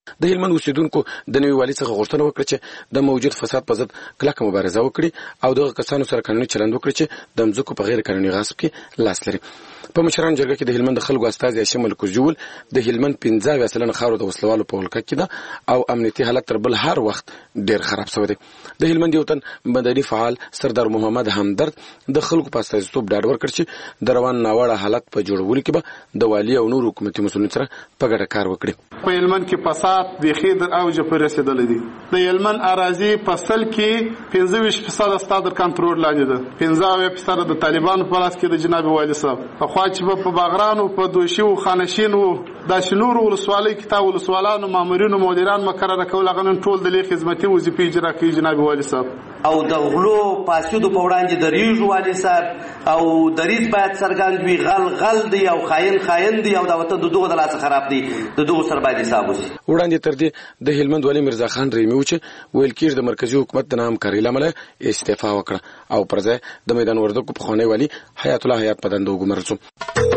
د هلمند اوسیدونکو د نوي والي څخه غوښتنه وکړه چې د موجود فساد په ضد کلکه مبارزه وکړي او دغه کسانو سره قانوني چلند وکړي چې د ځمکو په غیر قانوني غصب کې لاس لري. په مشران جرګه کې د هلمند خلکو استازي شمل کوجول د هلمند پنځه سلنه خاور د وسلوالو په ولکه کې ده او امنیتي حالت تر بل هر وخت ډیر خراب شوی دی. د هلمند یو تن مدني فعال سردار محمد همدرد د خلکو په استازیتوب ډاډ ورکړ چې د روان ناوړه حالت په جوړولو کې به د والي او نور حکومتي مسؤلینو سره په ګډه کار وکړي. په هلمند کې فساد بېخي د اوج په رسیدلی دی. د هلمند اراضي په سل کې پنځه ویشت فیصده ستا تر کنټرول لاندې ده، پنځه اویا فیصده د طالبانو په لاس کې د جناب والي صاحب. پخوا چې په باغرانو په دوشي او خانشین وو داسې نورو ولسوالۍ کې تا ولسوالانو مامورینو مدیران مقرره کول، هغه نن ټول د لیک خدمتي وظیفې اجرا کوي جناب والي صاحب. او د غلو پاسودو په وړاندې دریږو والي صاحب او دریځ باید څرګند وي، غل غل دی او خاين خاين دی او دا وطن د دغه د لاسه خراب دی، د دغه سره باید حساب وشي. وړاندې تر دې د هلمند والي مرزا خان ریمي چې ویل کېږي د مرکزي حکومت د ناهمکارۍ له امله استعفا وکړه او پر ځای د میدان وردګو پخوانی والي حیات الله حیات په دنده وګمارل شو.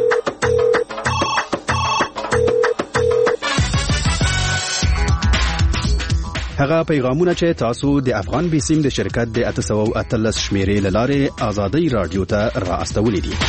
هغه پیغامونه چې تاسو د افغان بیسیم د شرکت د اته سوه او اتلس شمیرې له لارې ازادۍ راډیو ته را استولې دي.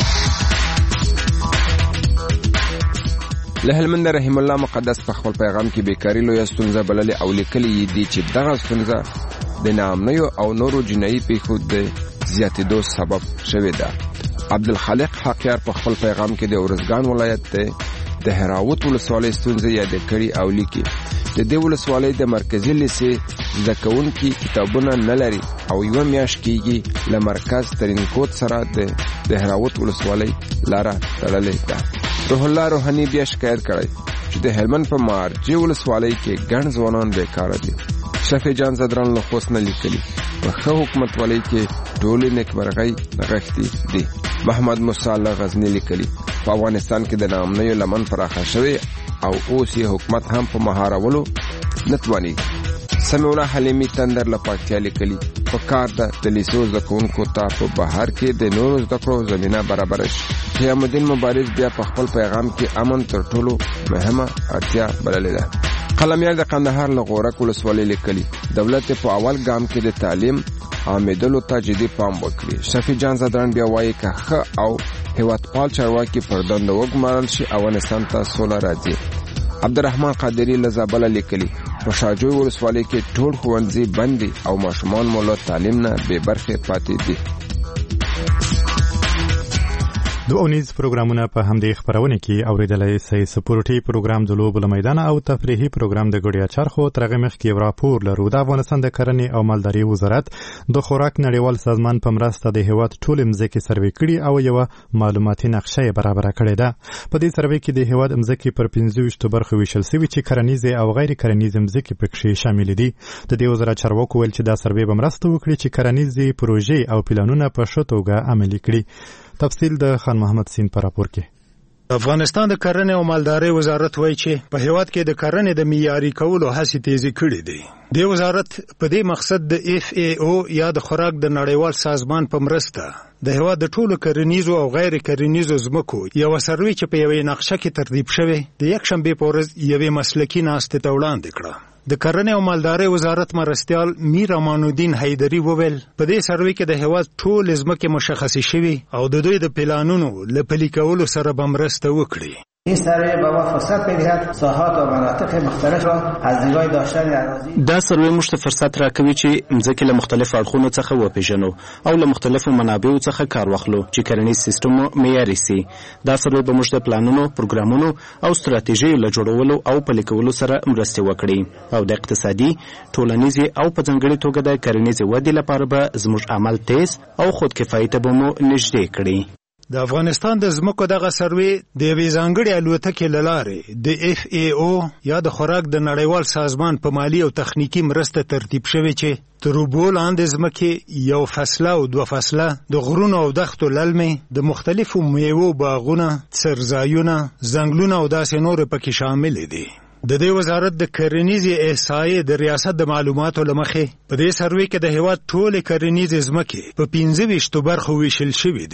له هلمند رحیم الله مقدس په خپل پیغام کې بیکاری لویه ستونزه بللې او لیکلي دي چې دغه ستونزه د ناامنیو او نورو جنایي پیښو د زیاتېدو سبب شوې ده. عبدالخالق حقیار په خپل پیغام کې د ارزګان ولایت د هراوت ولسوالۍ ستونزې یادې کړي او لیکي د دې ولسوالۍ د مرکزي لیسې زده کوونکي کتابونه نه لري او یوه میاشت کېږي له مرکز ترینکوټ سره د دهراوت ولسوالۍ لاره تړلې ده. روح الله روحاني بیا شکایت کړی چې د هلمند په مارجې ولسوالۍ کې ګڼ ځوانان بیکاره دي. شفیع جان زدران له خوست نه لیکلي په ښه حکومتولۍ کې ټولې نیکمرغۍ نغښتې دي. محمد موسی له غزني لیکلي په افغانستان کې د ناامنیو لمن پراخه شوې او اوس یې حکومت هم په مهارولو نتواني. سمیع الله حلیمي تندر له پکتیا لیکلي په کار ده د لیسو زده کوونکو ته په بهر کې د نورو زده کړو زمینه برابره شي. قیام الدین مبارز بیا په خپل پیغام کې امن تر ټولو مهمه اړتیا بللې ده. قلمیار د قندهار له غورک ولسوالۍ لیکلي دولت په اول ګام کې د تعلیم عامدلو ته جدي پام وکړي. شفیع جان زدران بیا وایي که ښه او هیوادپال چارواکي پر دنده وګمارل شي افغانستان ته سوله راځي. عبدالرحمن قادری له زابله لیکلي په شاجوی ولسوالۍ کې ټول ښوونځي بند دي او ماشومان مو له تعلیم نه بې برخې پاتې دي. د اونیز پروګرامونه په همدې خبرونه کې اوریدلای سي. سپورټي پروګرام د لوبو میدان او تفریحي پروګرام د ګډیا چرخو ترغه مخ کې راپور لرو. د افغانستان د کرنې او مالداري وزارت د خوراک نړیوال سازمان په مرسته د هیواد ټول مځکې سروې کړي او یو معلوماتي نقشه برابر کړې ده. په دې سروې کې د هیواد مځکې پر پنځه ویشت برخو ویشل شوی چې کرنیزه او غیر کرنیزه مځکې پکې شامل دي. د دې وزارت چارواکو ویل چې دا سروې به مرسته وکړي چې کرنیزه پروژې او پلانونه په ښه توګه عملي کړي. تفصیل د خان محمد سین پر راپور کې. افغانستان د کرنې او مالدارۍ وزارت وایي چې په هیواد کې د کرنې د معیاري کولو هڅې تیزی کړې دي. د وزارت په دې مقصد د اف ای او یا د خوراک د نړیوال سازمان په مرسته د هیواد د ټولو کرنیزو او غیر کرنیزو ځمکو یو سروې چې په یوې نقشه کې ترتیب شوی د یکشنبې په ورځ یوې مسلکي ناستې ته وړاندې کړه. د کرنې او مالدارۍ وزارت مرستیال میر امان الدین حیدری وویل په دې سروې کې د هیواد ټول ځمکې مشخصې شوي او د دوی د پلانونو له پلي کولو سره به مرسته وکړي. این سروی به ما فرصت می‌دهد ساحات و مناطق مختلف را از نگاه داشتن اراضی دا سروی موږ ته فرصت راکوي چې مځکې له مختلفو اړخونو څخه وپېژنو او له مختلفو منابعو څخه کار واخلو چې کرنیز سیستم معیاري سي. دا سروی به موږ د پلانونو، پروګرامونو او ستراتیژیو له جوړولو او پلي کولو سره مرسته وکړي او د اقتصادي، ټولنیزې او په ځانګړې توګه د کرنیزې ودې لپاره به زموږ عمل تیز او خودکفایي ته به مو نږدې کړي. د افغانستان د ځمکو دغه سروې د یوې ځانګړې الوتکې له لارې د اف ای او یا د خوراک د نړیوال سازمان په مالي او تخنیکي مرسته ترتیب شوې چې تر اوبو لاندې ځمکې یو فصله او دوه فصله د غرونو او دښتو للمې د مختلفو میوو باغونه، څرځایونه، ځنګلونه او داسې نور پکې شامل دي. د دې وزارت د کرنیزې احصایې د ریاست د معلوماتو له مخې په دې سروې کې د هیواد ټولې کرنیزې ځمکې په پنځه ویشتو برخو ویشل شوي دي.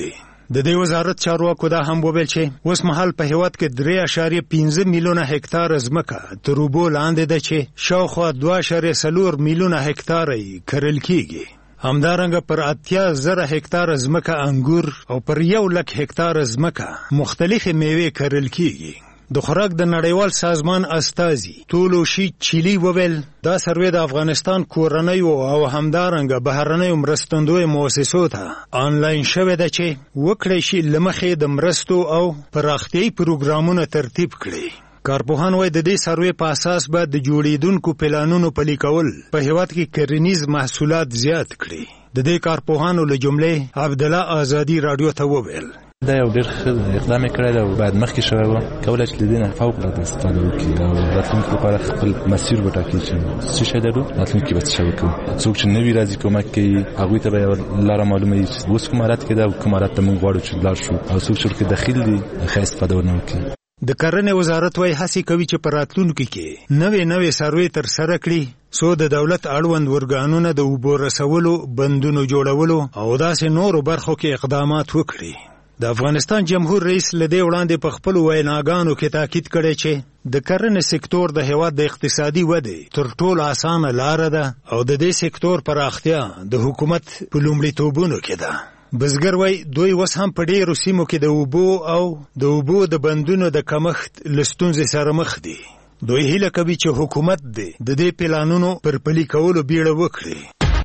د دې وزارت چارواکو دا هم وویل چې اوس مهال په هیواد کې درې اعشاریه پنځه میلیونه هکتار ځمکه تر اوبو لاندې ده چې شاوخوا دوه اعشاریه څلور میلیونه هکتار یې کرل کیږي. همدارنګه پر اتیا زره هکتار ځمکه انګور او پر یو لک هکتار ځمکه مختلفې میوې کرل کیږي. د خوراک د نړیوال سازمان استازي تولوشي چيلي وویل دا سروې د افغانستان کورنیو او همدارنګه بهرنیو مرستندوی مؤسسو ته آنلاین شوې ده چې وکړی شي لمخې د مرستو او پراختیايي پروګرامونه ترتیب کړي. کارپوهان وایي د دې سروې په اساس به د جوړیدونکو پلانونو پلي کول په هیواد کې کرنیز محصولات زیات کړي. د دې کارپوهانو له جملې عبدالله آزادي رادیو ته وویل دا یو ډېر ښه اقدام یې کړی دی او باید مخکې شوی و. کولی چې له دې نه فوق العاده استفاده وکړي او راتلونکي لپاره خپل مسیر وټاکي چې څه شی لرو راتلونکي به څه شی وکړو. څوک چې نوي راځي کومک کوي هغوی ته به یوه لاره معلومه وي چې اوس کوم حالت کې ده او کوم حالت ته موږ غواړو چې لاړ شو او څوک چې ورکې دخیل دي ښه استفاده ورنه وکړي. د کرنې وزارت وایي هڅې کوي چې په راتلونکي کې نوې نوې سروې ترسره کړي څو د دولت اړوند ورګانونه د اوبو رسولو بندونو جوړولو او داسې نورو برخو کې اقدامات وکړي. د افغانستان جمهور رئیس لدې وړاندې په خپل ویناګانو کې تاکید کړی چې د کرنې سکتور د هیواد د اقتصادي ودې تر ټولو اسانه لاره ده او د دې سکتور پراختیا د حکومت په لومړیتوبونو کې ده. بزګر وای دوی وس هم په ډیرو سیمو کې د اوبو او د اوبو د بندونو د کمښت له ستونزې سره مخ دي. دوی هیله کوي چې حکومت دې د دې پلانونو پر پلي کولو بیړه وکړي.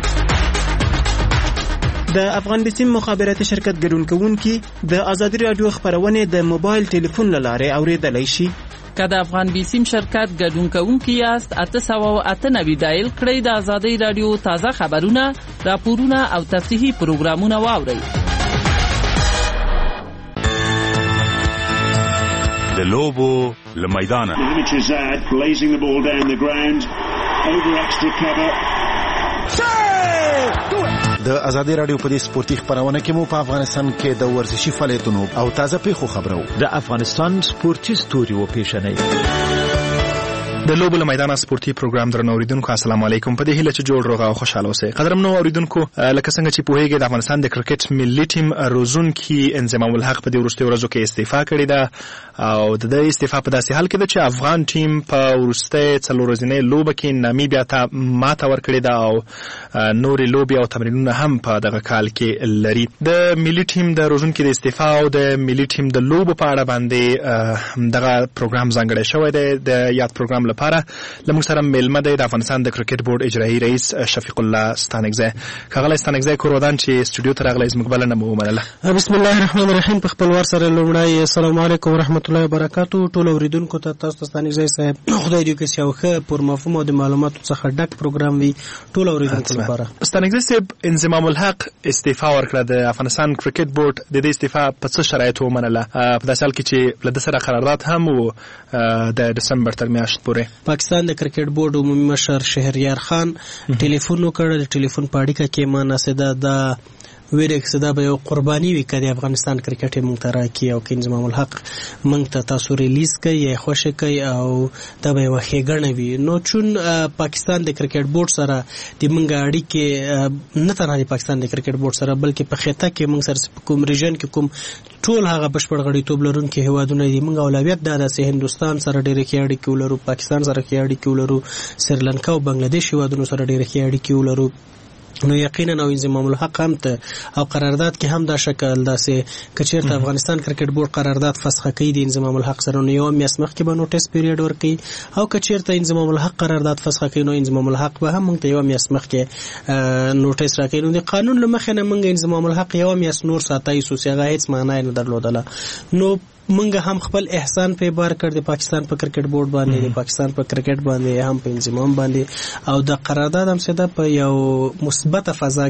د افغان بیسیم مخابراتي شرکت ګډون کوونکي د ازادي رادیو خبرونه د موبایل ټلیفون لاره اوریدلای شي. که د افغان بیسیم شرکت ګډون کوونکي یاست اته سوه اته نوي دایل کړئ د ازادي رادیو تازه خبرونه، راپورونه او تفریحي پروګرامونه واورئ. د لوبو له میدانه د ازادي رادیو په دې سپورتي خبرونه کې مو په افغانستان کې د ورزشي فعالیتونو او تازه پیښو خبرو د افغانستان سپورتي ستوري و پیژنئ. د لوبو له میدان سپورتي پروګرام درنو اوریدونکو السلام علیکم. په دې هیله چې جوړ روغ او خوشاله اوسئ. قدرمنو اوریدونکو لکه څنګه چې پوهیږئ د افغانستان د کرکټ ملي ټیم روزونکي انضمام الحق په دې وروستیو ورځو کې استعفا کړې ده او د دې استعفا په داسې حال کې ده چې افغان ټیم په وروستۍ څلور ورځنۍ لوبه کې نامیبیا ته ماته ورکړې ده او نورې لوبې او تمرینونه هم په دغه کال کې لري. د ملي ټیم د روزونکي د استعفا او د ملي ټیم د لوبو په اړه باندې دغه پروګرام ځانګړی شوی دی. د یاد پروګرام لپاره لمونږ سره میلمه دی د افغانستان د کرکټ بورډ اجرایي رئیس شفیق الله ستانکزی. ښاغلی ستانکزی کور ودان چې سټوډیو ته راغلی زموږ بلنه مو ومنله. بسم الله الرحمن الرحیم. په خپل وار سره لومړی السلام علیکم ورحمت الله وبرکاتو. ټول اوریدونکو ته تاسو ستانکزی صاحب خدای دې وکړي چې یو ښه پر مفهوم او د معلوماتو څخه ډک پروګرام وي ټول اوریدونکو لپاره. ستانکزی صاحب انضمام الحق استعفا ورکړه د افغانستان کرکټ بورډ د دې استعفا په څه شرایطو ومنله په داسې حال کې چې له ده سره قرارداد هم و د دسمبر تر میاشت پورې. پاکستان د کرکټ بورډ عمومي مشر شهریار خان ټلیفون وکړ. د ټلیفون په اړیکه کې ما ناسده د ویرکس دا به یو قرباني وي که د افغانستان کرکټ یې موږ ته راکړي او که انضمام الحق موږ ته تاسو ریلیز کوي یا خوښه کوي او دا به یوه ښېګڼه وي. نو چون پاکستان د کرکټ بورډ سره د موږ اړیکې نه تنها د پاکستان د کرکټ بورډ سره بلکې په خطه کې موږ سره په کوم ریژن کې کوم ټول هغه بشپړ غړیتوب لرونکي هیوادونه دي. موږ اولویت دا ده چې هندوستان سره ډېرې ښې اړیکې ولرو، پاکستان سره ښې اړیکې ولرو، سریلانکا او بنګلادیش هیوادونو سره ډېرې ښې اړیکې ولرو. نو یقینا او انضمام الحق هم ته او قرارداد کې هم دا شکل داسې که چېرته افغانستان کرکټ بورډ قرارداد فسخه کوي د انضمام الحق سره نو یوه میاشت مخکې به نوټس پیریډ ورکوي او که چېرته انضمام الحق قرارداد فسخه کوي نو انضمام الحق به هم موږ ته یوه میاشت مخکې نوټس راکوي. نو د قانون له مخې نه موږ انضمام الحق یوه میاشت نور ساتای سو چې هغه هېڅ معنا یې نه درلودله. نو منګه هم خپل احسان په بار کړ د پاکستان په کرکټ بورډ باندې د پاکستان په کرکټ باندې هم په انضمام باندې او د قرارداد هم سده په یو مثبت فضا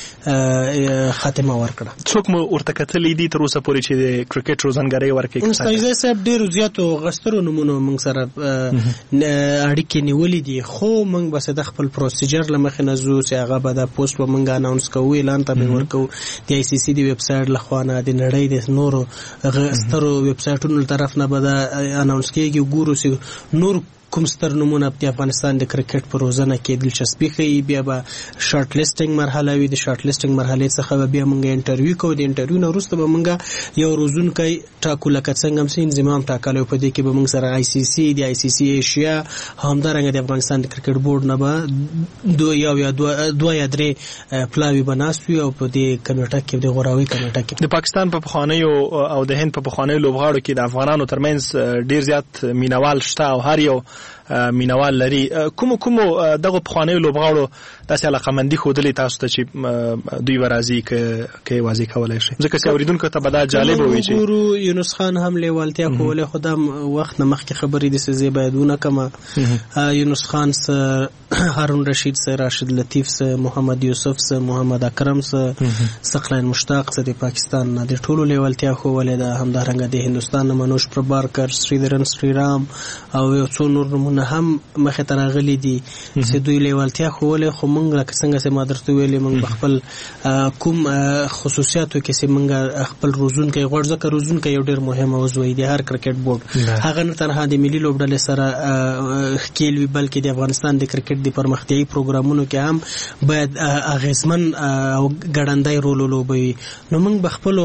کې خاتمه ورکړه. څوک مو ورته کتلې دي تر اوسه پورې چې د کرکټ روزنګرۍ ورکړي؟ استاذ صاحب ډېر زیاتو غسترو نمونه موږ سره اړیکې نیولې دي خو موږ بس د خپل پروسیجر لمخې نه زو چې هغه به د پوسټ به موږ اناونس کوو اعلان ته به ورکو د آی سی سی دی ویب سایټ لخوا نه د نړۍ د نورو غسترو ویب سایټونو طرف نه به دا اناونس کیږي ګورو چې نور کوم ستر نمونه د افغانستان د کرکټ په روزنه کې دلچسپي ښیي. بیا به شارټ لیسټینګ مرحله وي. د شارټ لیسټینګ مرحلې څخه بیا موږ انټرویو کوو. د انټرویو نه وروسته به موږ یو روزونکی ټاکو لکه څنګه هم چې انضمام ټاکلی په دې کې به موږ سره آی سی سی د آی سی سی ایشیا همدارنګه د افغانستان د کرکټ بورډ نه به دو یو یا دوه یا درې پلاوي به ناست وي او په دې کمیټه کې د غوراوي کمیټه کې د پاکستان په پخوانیو او د هند په پخوانیو لوبغاړو کې د افغانانو ترمنځ ډیر زیات مینوال شته او هر یو مینوال لري. کوم کوم دغه پخوانیو لوبغاړو داسې علاقمندي ښودلې تاسو ته چې دوی به راځي که واضح کولی شي؟ ځکه چې اورېدونکو ته به دا جالب وي چې ګورو یونس خان هم لیوالتیا کولی خو دا وخت نه مخکې خبرې دي چې زه باید ونه کمه. یونس خان سه، هارون رشید سه، راشد لطیف سه، محمد یوسف سه، محمد اکرم سه، ثقلین مشتاق سه د پاکستان نه د ټولو لیوالتیا ښوولې ده. همدارنګه د هندوستان نه منوش پربارکر، سریدرن سریرام او یو څو نور نومونه هم مخې ته راغلي دي چې دوی لیوالتیا ښوولې. خو موږ لکه څنګه چې ما درته ویلې موږ په خپل کوم خصوصیاتو کې چې موږ خپل روزونکی غواړو، ځکه روزونکی یو ډېر مهمه عضو دی د هر کرکټ بورډ. هغه نه تنها د ملي لوبډلې سره ښکیل وي بلکې د افغانستان د کرکټ د پرمختیایي پروګرامونو کې هم باید اغیزمن او ګړندی رول ولوبوي. نو موږ به خپلو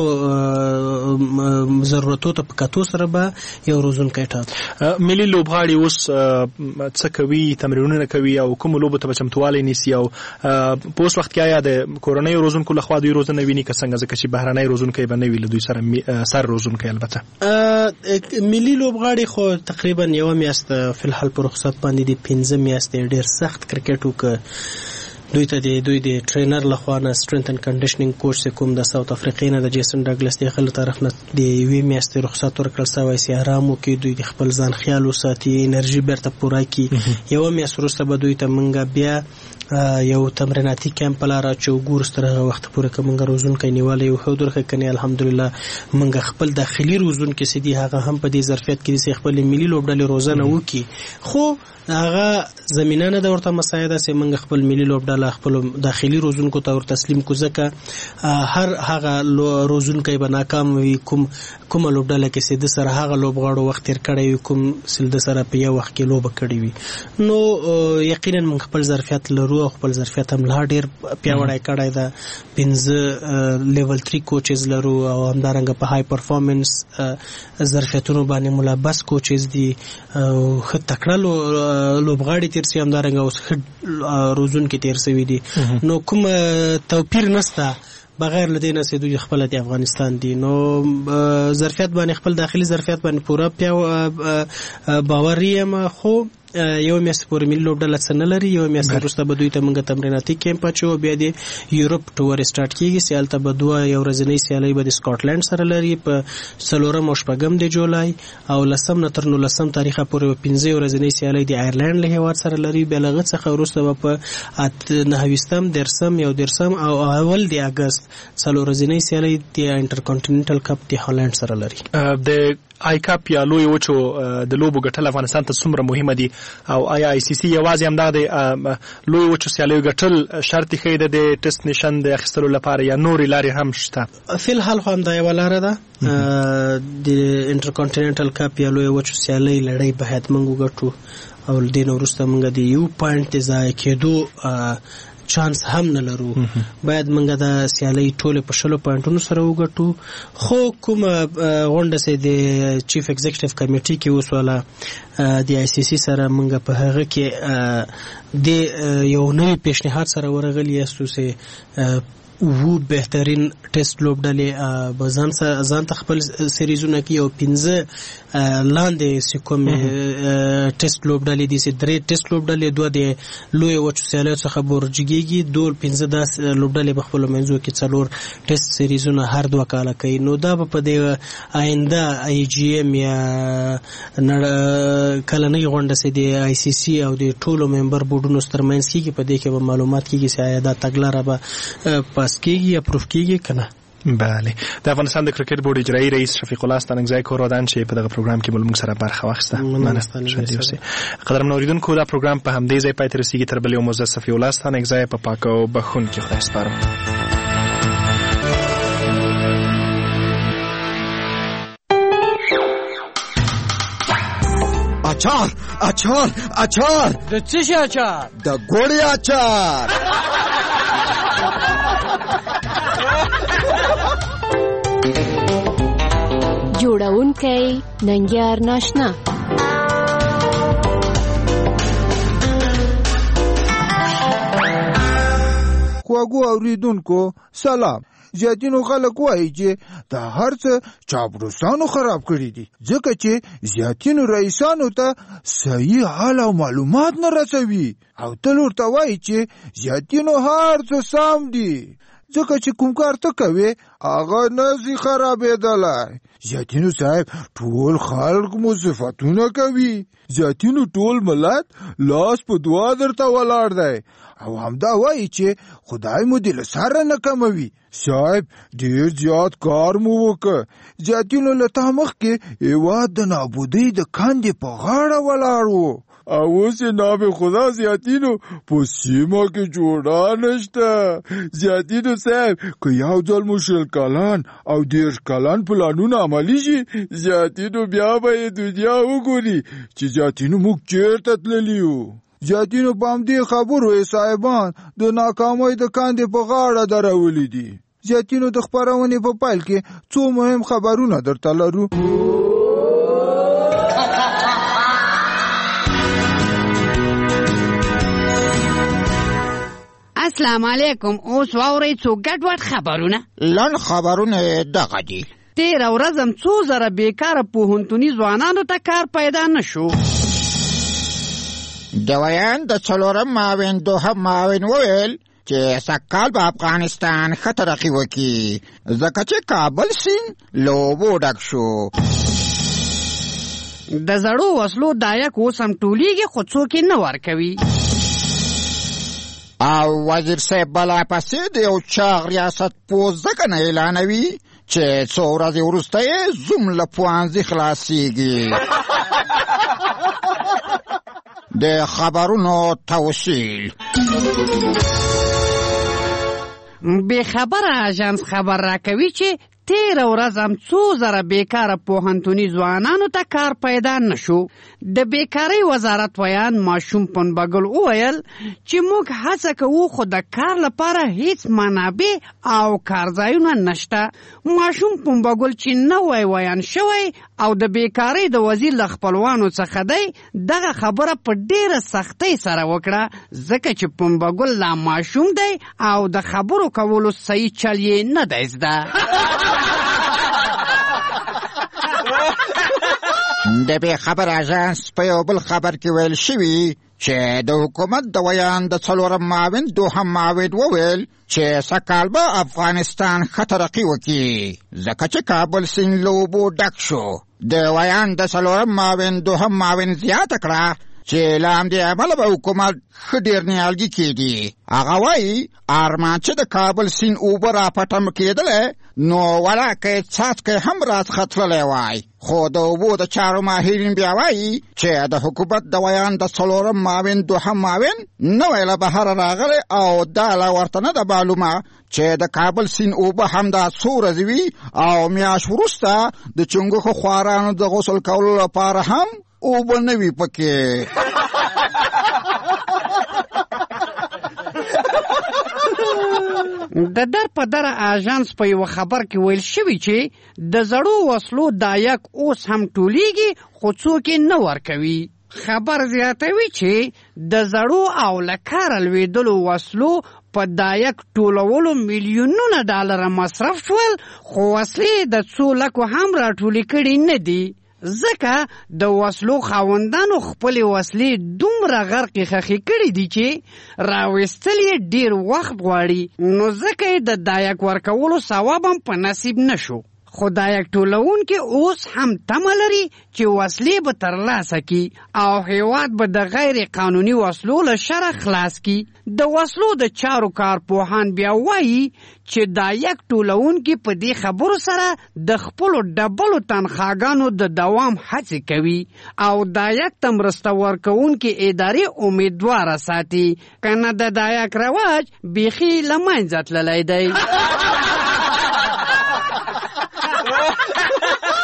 ضرورتو ته په کتو سره به یو روزونکی ټاکو. ملي لوبغاړي اوس څه کوي، تمرینونه کوي او کوم لوبو ته به چمتووالی نیسي او په اوس وخت کې آیا د کورنیو روزونکو لخوا دوی روزنه ویني که څنګه؟ ځکه چې بهرنی روزونکی به نه وي له دوی سره سر روزونکی. البته ملي لوبغاړي خو تقریبا یوه میاشت فی الحال په رخصت باندې دي. پنځه میاشتې ډېر سخت کرکټ وکړه. دوی ته د دوی د ټرینر لخوا نه سټرنث اند کنډیشنینګ کوچ کوم د ساوث افریقا نه د جیسن ډاګلس د خپل طرف نه د یوې میاشتې رخصت ورکړل شوی چې آرام وکړي، دوی د خپل ځان خیال وساتي، انرژي بیرته پوره کړي. یوه میاشت وروسته به دوی ته موږ بیا یو تمریناتي کیمپ لاره چې وګورو تر هغه وخت پورې که موږ روزونکی نیولی یو ښه درښه کنې الحمدلله موږ خپل داخلي روزونکي چې دي هغه هم په دې ظرفیت کې دي چې خپلې ملي لوبډلې روزنه وکړي. خو هغه زمینه نه ده ورته مساعده چې موږ خپل ملي لوبډله خپلو داخلي روزونکو ته ور تسلیم کړو، ځکه هر هغه روزونکی به ناکام وي کوم کومه لوبډله کې چې د سره هغه لوبغاړو وخت تېر کړی وي کوم چې د سره په یو وخت کې لوبه کړې وي. نو یقینا موږ خپل ظرفیت لرو او خپل ظرفیت هم لا ډېر پیاوړی کړی ده. پنځه لیول تھری کوچز لرو او همدارنګه په های پرفارمنس ظرفیتونو باندې ملبس کوچز دي او ښه تکړه لوبغاړي تیر شي، همدارنګه اوس ښه روزونکي تیر شوي دي. نو کوم توپیر نشته بغیر له دې نه چې دوی خپله د افغانستان دي. نو ظرفیت باندې خپل داخلي ظرفیت باندې پوره پیا باور یم. خو یو میاشت پورې ملي لوبډله څه نه لري. یو میاشت وروسته به دوی ته موږ تمریناتي کیمپ اچوو. بیا د یورپ ټور سټارټ کېږي چې هلته به دوه یو ورځنۍ سیالۍ به د سکاټلند سره لري په څلورم او شپږم د جولای او لسم نه تر نولسم تاریخه پورې به پنځه ورځنۍ سیالۍ د آیرلینډ له هېواد سره لري. بیا له هغه څخه وروسته به په نهه دېرشم یو دېرشم او اول د اګست څلور ورځنۍ سیالۍ د انټرکانټیننټل کپ د هالند سره لري. د آی کاپ یا لوی وچو د لوبو ګټل افغانستان ته څومره مهمه دي او آیا آی سی سی یوازې همدغه د لوی وچو سیالیو ګټل شرط ښیي ده د ټیسټ نشان د اخیستلو لپاره یا نورې لارې هم شته؟ فی الحال خو همدا یوه لاره ده. د انټرکانټیننټل کپ یا لوی وچو سیالۍ لړۍ باید موږ وګټو او له دې نه وروسته موږ د یو پوینټ د ضایع کېدو چانس هم نه لرو. باید موږ د سیالۍ ټولې په شلو پوینټونو سره وګټو. خو کومه غونډه چې د چیف ایگزیکټیو کمیټې کې وسوله د آی سی سی سره موږ په هغه کې د یو نوي پیشنهاد سره ورغلي یاستو چې وو بهترین ټیسټ لوبډلې به ځان ته خپل سیریزونه کوي او پنځه لاندې چې کوم ټیسټ لوبډلې دي چې درې ټیسټ لوبډلې دوه د لوی وچو سیالیو څخه به ورجګېږي، دوه پنځه داسې لوبډلې به خپلو منځو کې څلور ټیسټ سیریزونه هر دوه کاله کوي. نو دا به په دې آینده ای جی ایم یا کلنۍ غونډه چې د آی سی سی او د ټولو ممبر بورډونو ترمنځ کېږي په دې کې به معلومات کېږي چې آیا دا تګلاره به پاس کېږي یا پروف کېږي که نه. بله. د افغانستان د کرکټ بورډ اجرایي رئیس شفیق الله ستانکزی کورودان چې په دغه پروګرام کې موږ سره برخه واخیسته. مننه. قدرمن اوریدونکو دا پروګرام په همدې ځای پای ته رسیږي. تر بلې مو زه صفي الله ستانکزی په پاک او بخښونکي خدای سپارم. اچار اچار اچار د څه شي اچار؟ د ګوړې اچار. جوړونکی ننګیار ناشنا. خواږو اوریدونکو سلام. زیاتینو خلک وایي چې دا هر څه چاپلوسانو خراب کړي دي، ځکه چې زیاتینو رئیسانو ته صحیح حال او معلومات نه رسوي، او تل ورته وایي چې زیاتینو هر څه سم دي، ځکه چې کوم کار ته کوي هغه نشي خرابېدلی. زیاتینو صاحب ټول خلک مو صفتونه کوي، زیاتینو ټول ملت لاس په دعا درته ولاړ دی، او همدا وایي چې خدای مو دې له سره نه کموي. صاحب ډېر زیات کار مو وکړ. زیاتینو له تا مخکې هېواد د نابودۍ د کندې په غاړه ولاړ و، او اوس یې نام خدا زیاتینو په سیمه کې جوړه نشته. زیاتینو صاحب که یو ځل مو شل کلن او دېرش کلن پلانونه عملي شي، زیاتینو بیا به یې دنیا وګوري چې زیاتینو موږ چېرته تللي یو. زیاتینو په همدې خبرو یې صاحبان د ناکامۍ د کندې په غاړه درولي دي. زیاتینو د خپرونې په پیل کې څو مهم خبرونه درته لرو. السلام علیکم. اوس واورئ څو ګډوډ خبرونه. لنډ خبرونه دغه دي. تېره ورځ هم څو زره بېکاره پوهنتوني ځوانانو ته کار پیدا نه شو. د ویان د څلورم معاون دوهم معاون وویل چې سږکال به افغانستان ښه ترقي وکړي، ځکه چې کابل سیند له اوبو ډک شو. د زړو وسلو دایک اوس هم ټولېږي، خو څوک یې نه ورکوي. او وزیر صاحب بلاپسې د یو چاغ ریاست پوځ ځکه نه اعلانوي چې څو ورځې وروسته یې زوم له پوهنځي خلاصېږي. د خبرونو توصیل. بې خبره اژانس خبر راکوي چې تېره ورځ هم څو زره بېکاره پوهنتوني ځوانانو ته کار پیدا نه شو. د بېکارۍ وزارت ویان ماشوم پنبګل وویل چې موږ هڅه کوو، خو د کار لپاره هیڅ منابع او کارځایونه نشته. ماشوم پنبګل چې نوی ویان شوی او د بېکارۍ د وزیر له خپلوانو څخه دی، دغه خبره په ډېره سختۍ سره وکړه، ځکه چې پنبګل لا ماشوم دی او د خبرو کولو صحیح چل یې نه دی زده. د بې خبر اژانس په یو بل خبر کې ویل شوي چې د حکومت د ویان د څلورم معاون دوهم معاون وویل چې سږکال به افغانستان ښه ترقي وکړي، ځکه چې کابل سیند له اوبو ډک شو. د ویان د څلورم معاون دوهم معاون زیاته کړه چې له همدې امله به حکومت ښه ډېر نیالګي کېږي. هغه وایي ارمان چې د کابل سیند اوبه راپټم کېدلی، نو ولاکه څاڅکی هم راڅخه تللی وای. خو د اوبو د چارو ماهرین بیا وایي چې د حکومت د ویان د څلورم معاون دوهم معاون نوی له بهره راغلی، او دا لا ورته نه ده معلومه چې د کابل سیند اوبه همدا څو ورځې وي، او میاشت وروسته د چنګښو خوارانو د غسل کولو لپاره هم اوبه نه وي پکې. د در په دره اژانس په یو خبر کې ویل شوي چې د زړو وسلو دایک اوس هم ټولېږي، خو څوک یې نه ورکوي. خبر زیاتوي چې د زړو او له کاره لوېدلو وسلو په دایک ټولولو میلیونونه ډالره مصرف شول، خو وسلې د څو لکو هم راټولې کړي نه دي، ځکه د وسلو خاوندانو خپلې وسلې دومره غرقې خښې کړي دي چې راویستل یې ډېر وخت غواړي، نو ځکه یې د دایک ورکولو ثواب هم په نصیب نه شو. خو دایک ټولونکي اوس هم تمه لري چې وسلې به ترلاسه کړي او هېواد به د غیر قانوني وسلو له شره خلاص کړي. د وسلو د چارو کارپوهان بیا وایي چې دایک ټولونکي په دې خبرو سره د خپلو ډبلو تنخواګانو د دوام هڅې کوي او دایک ته مرسته ورکوونکي ادارې امیدواره ساتي، کنه د دایک رواج بیخي له منځه تللی دی.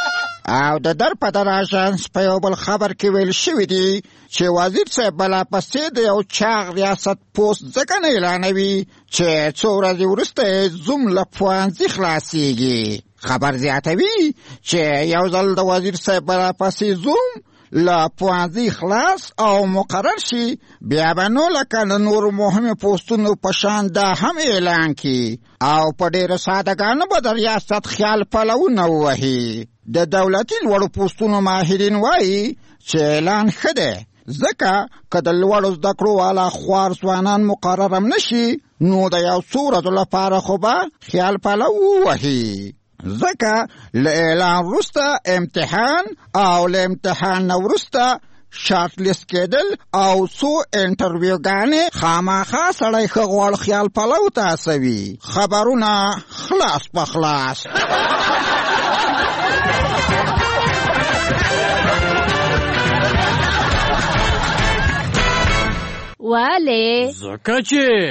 او د در په در اژانس په یو بل خبر کې ویل شوي دي چې وزیر صاحب بلا پسې د یو چاغ ریاست پوست ځکه نه اعلانوي چې څو ورځې وروسته زوم له پوهنځي خلاصېږي. خبر زیاتوي چې یو ځل د وزیر صاحب بلا پسې زوم له پوهنځي خلاص او مقرر شي بیا به نو لکه د نورو مهمو پوستونو په شان دا هم اعلان کړي او په ډېرو سادهګانو به د ریاست خیال پلونه ووهي. د دولتي لوړو پوستونو ماهرین وایي چې اعلان ښه دی ځکه که د لوړو زده کړو والا خوار ځوانان مقرر هم نشي نو د یو څو ورځو لپاره خو به خیال پلو ووهي. ځکه له اعلان وروسته امتحان او له امتحان نه وروسته شارټ لیست کېدل او څو انټرویوګانې خامخا سړی ښه غوړ خیال پلو ته هڅوي. خبرونه خلاص په خلاص. ولې ځکه چې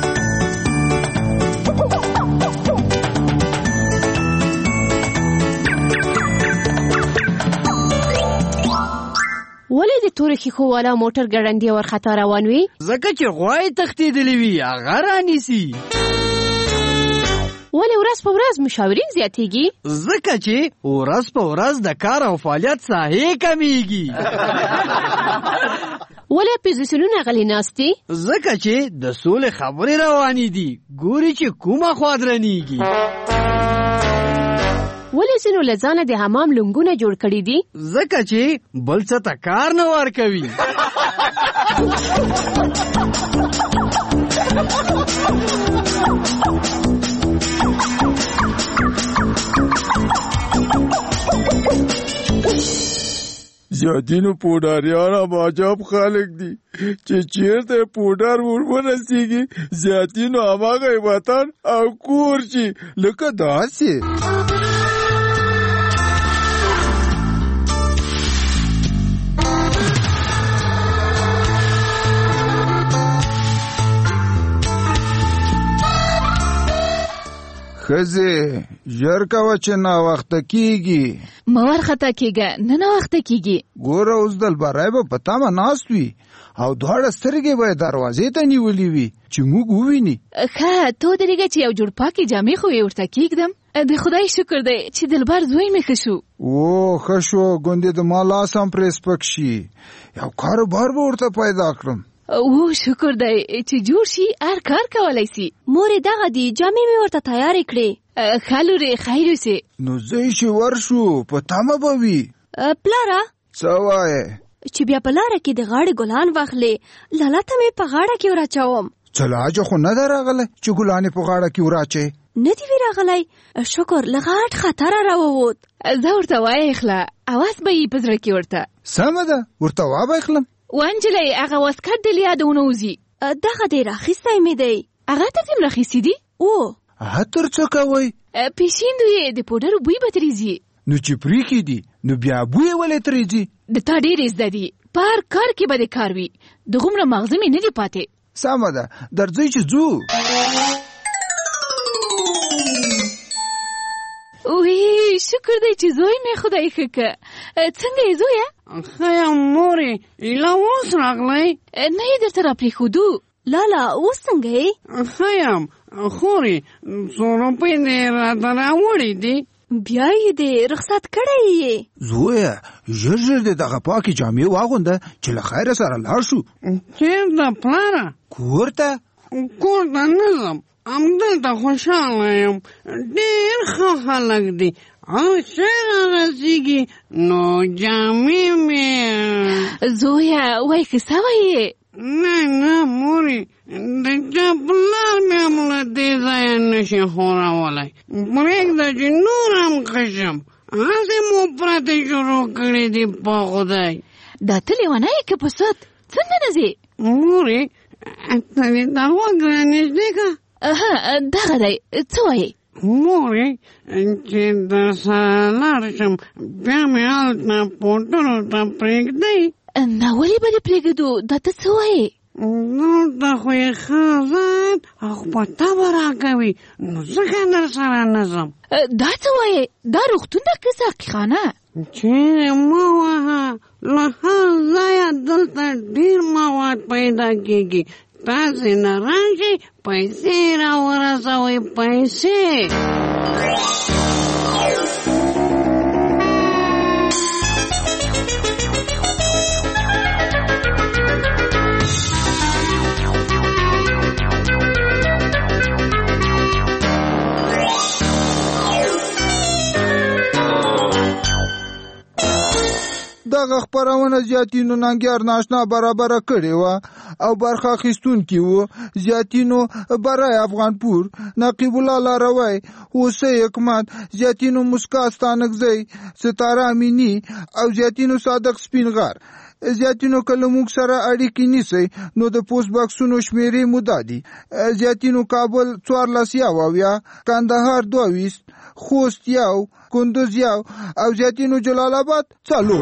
ولې د تورې ښیښو والا موټر ګړندی ورخطا روان وي؟ ځکه چې غوا یې تښتېدلې وي هغه رانیسي. ولې ورځ په ورځ مشاورین زیاتېږي؟ ځکه چې ورځ په ورځ د کار او فعالیت ساحې کمیږي. ولې اپوزیسیونونه غلي ناست دي؟ ځکه چې د سولې خبرې روانې دي ګوري چې کومه خوا درنیږي. ولې ځینو له ځانه د حمام لنګونه جوړ کړي دي؟ ځکه چې بل څه ته کار نه ورکوي. زیاتینو پوډاریان هم عجب خلک دي چې چیرته پوډر ورورسیږي زیاتینو هماغه وطن او کور شي لکه داسې. ښځې ژر کوه چې ناوخته کېږي. مه وارخطا کېږه نه ناوخته کېږي. ګوره اوس دلبری به په تمه ناست وي او دواړه سترګې به یې دروازې ته نیولې وي چې موږ وویني. ښه تو درېږه چې یو جوړ پاکې جامې خو یې ورته کېږدم. د خدای شکر دی چې دلبر زوی مې ښه شو. او ښه شو ګوندې د ما لاس هم پرې سپک شي یو کاروبار به ورته پیدا کړم. او شکر دی چې جوړ شي هر کار کولی سي. مورې دغه دي جامې مې ورته تیارې کړې. ښه لورې خیر اوسې. نو ځئ چې ورشو په تمه به وي. پلاره څه وایې؟ چې بیا په لاره کې د غاړې ګلان واخلې لالا ته مې په غاړه کې وراچوم. چلاجه خو نه ده راغلی چې ګلانې په غاړه کې وراچې؟ نه دي وی راغلی شکر له غټ خطره راووت. زه ورته وایخله اواز به یې په زړه کې ورته. سمه ده ورته وابخلم. وانجلۍ هغه واسکټ د لیادونه وځي. دغه دی راخیستی مې دی. هغه ته دې راخیستي دي؟ او هتر څه کوئ؟ پیشیندو یې د پوډرو بوی به ترېځي. نو چې پرېښي دي نو بیا بوی یې ولې ترېځي؟ د تا ډېرې زده دي په هر کار کې به د کار وي. دغومره مغزه مې نه دي پاتې. سمه ده درځئ چې ځو. وی شکر دی چې زوی مې خدای ښه که. څنګه یې زویه؟ ښه یم مورې ایله اوس راغلی؟ نه یې درته راپرېښودو. لالا اوس څنګه یې؟ ښه یم خورې څو روپۍ دې راته راوړې دي؟ بیا یې دې رخصت کړی یې؟ زویه ژر ژر دې دغه پاکې جامې واغونده چې له خیره سره لاړ شو. چېرته پلاره؟ کور ته. کور ته نه ځم همدلته خوشحاله یم ډېر ښه خلک دي او چې رارسېږي نو جامې مې. زویه وایي که سوی یې؟ نه نه مورې د چا پلار مې هم له دې ځایه نشي خورولی. پرېږده چې نور هم ښه شم. هسې مو پرتې شروع کړې دي په خدای. دا ته لیونی یې که په سد څنګه نه ځې؟ مورې ته دې دا غوږ رانږدې که. دغه دی څه وایې؟ مورې چې در سره لاړ شم بیا مې هلته پوټرو ته پرېږدئ؟ نه ولې به دې پرېږدو دا ته څه وایې؟ نو ته خو یې ښه ځان او په طبع راکوي نو ځکه در سره نه ځم. دا څه وایې؟ دا روغتون ده که ساقي خانه؟ چیرې مه وهه، له هر ځایه دلته ډېر مواد پیدا کېږي. تاسې نه راشئ، پیسې راورسوئ، پیسې. دغه خپرونه زیاتینو ننګیار ناشنا برابره کړې وه او برخه اخیستونکي وو زیاتینو برای افغانپور، نقیب الله لاروی، حسین حکمت، زیاتینو مسکا ستانکزی، ستاره امینی او زیاتینو صادق سپینغر. زیاتینو کله موږ سره اړیکې نیسئ نو د پوسټ باکسونو شمیرې مو دا دي: زیاتینو کابل څوارلس یو اویا، کندهار دوه ویشت، خوست یو، کندوز یو او زیاتینو جلال آباد څلور.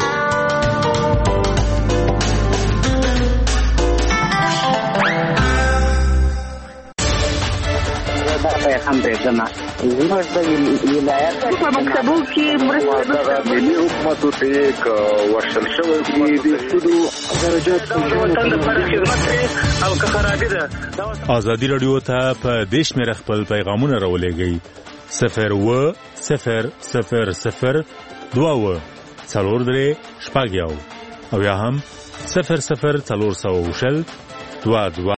پیغام پرېږدمه زموږ د ولایت په مکتبو کې مرسته ملي حکومتو ته یې که ورشل شوی دي د سودو درجات وطن لپاره خدمت کوي او که خرابي ده. ازادي راډیو ته په دې شمېره خپل پیغامونه راولېږئ: صفر اووه صفر صفر صفر دوه اووه څلور درې شپږ یو او یا هم صفر صفر څلور سوه شل دوه دوه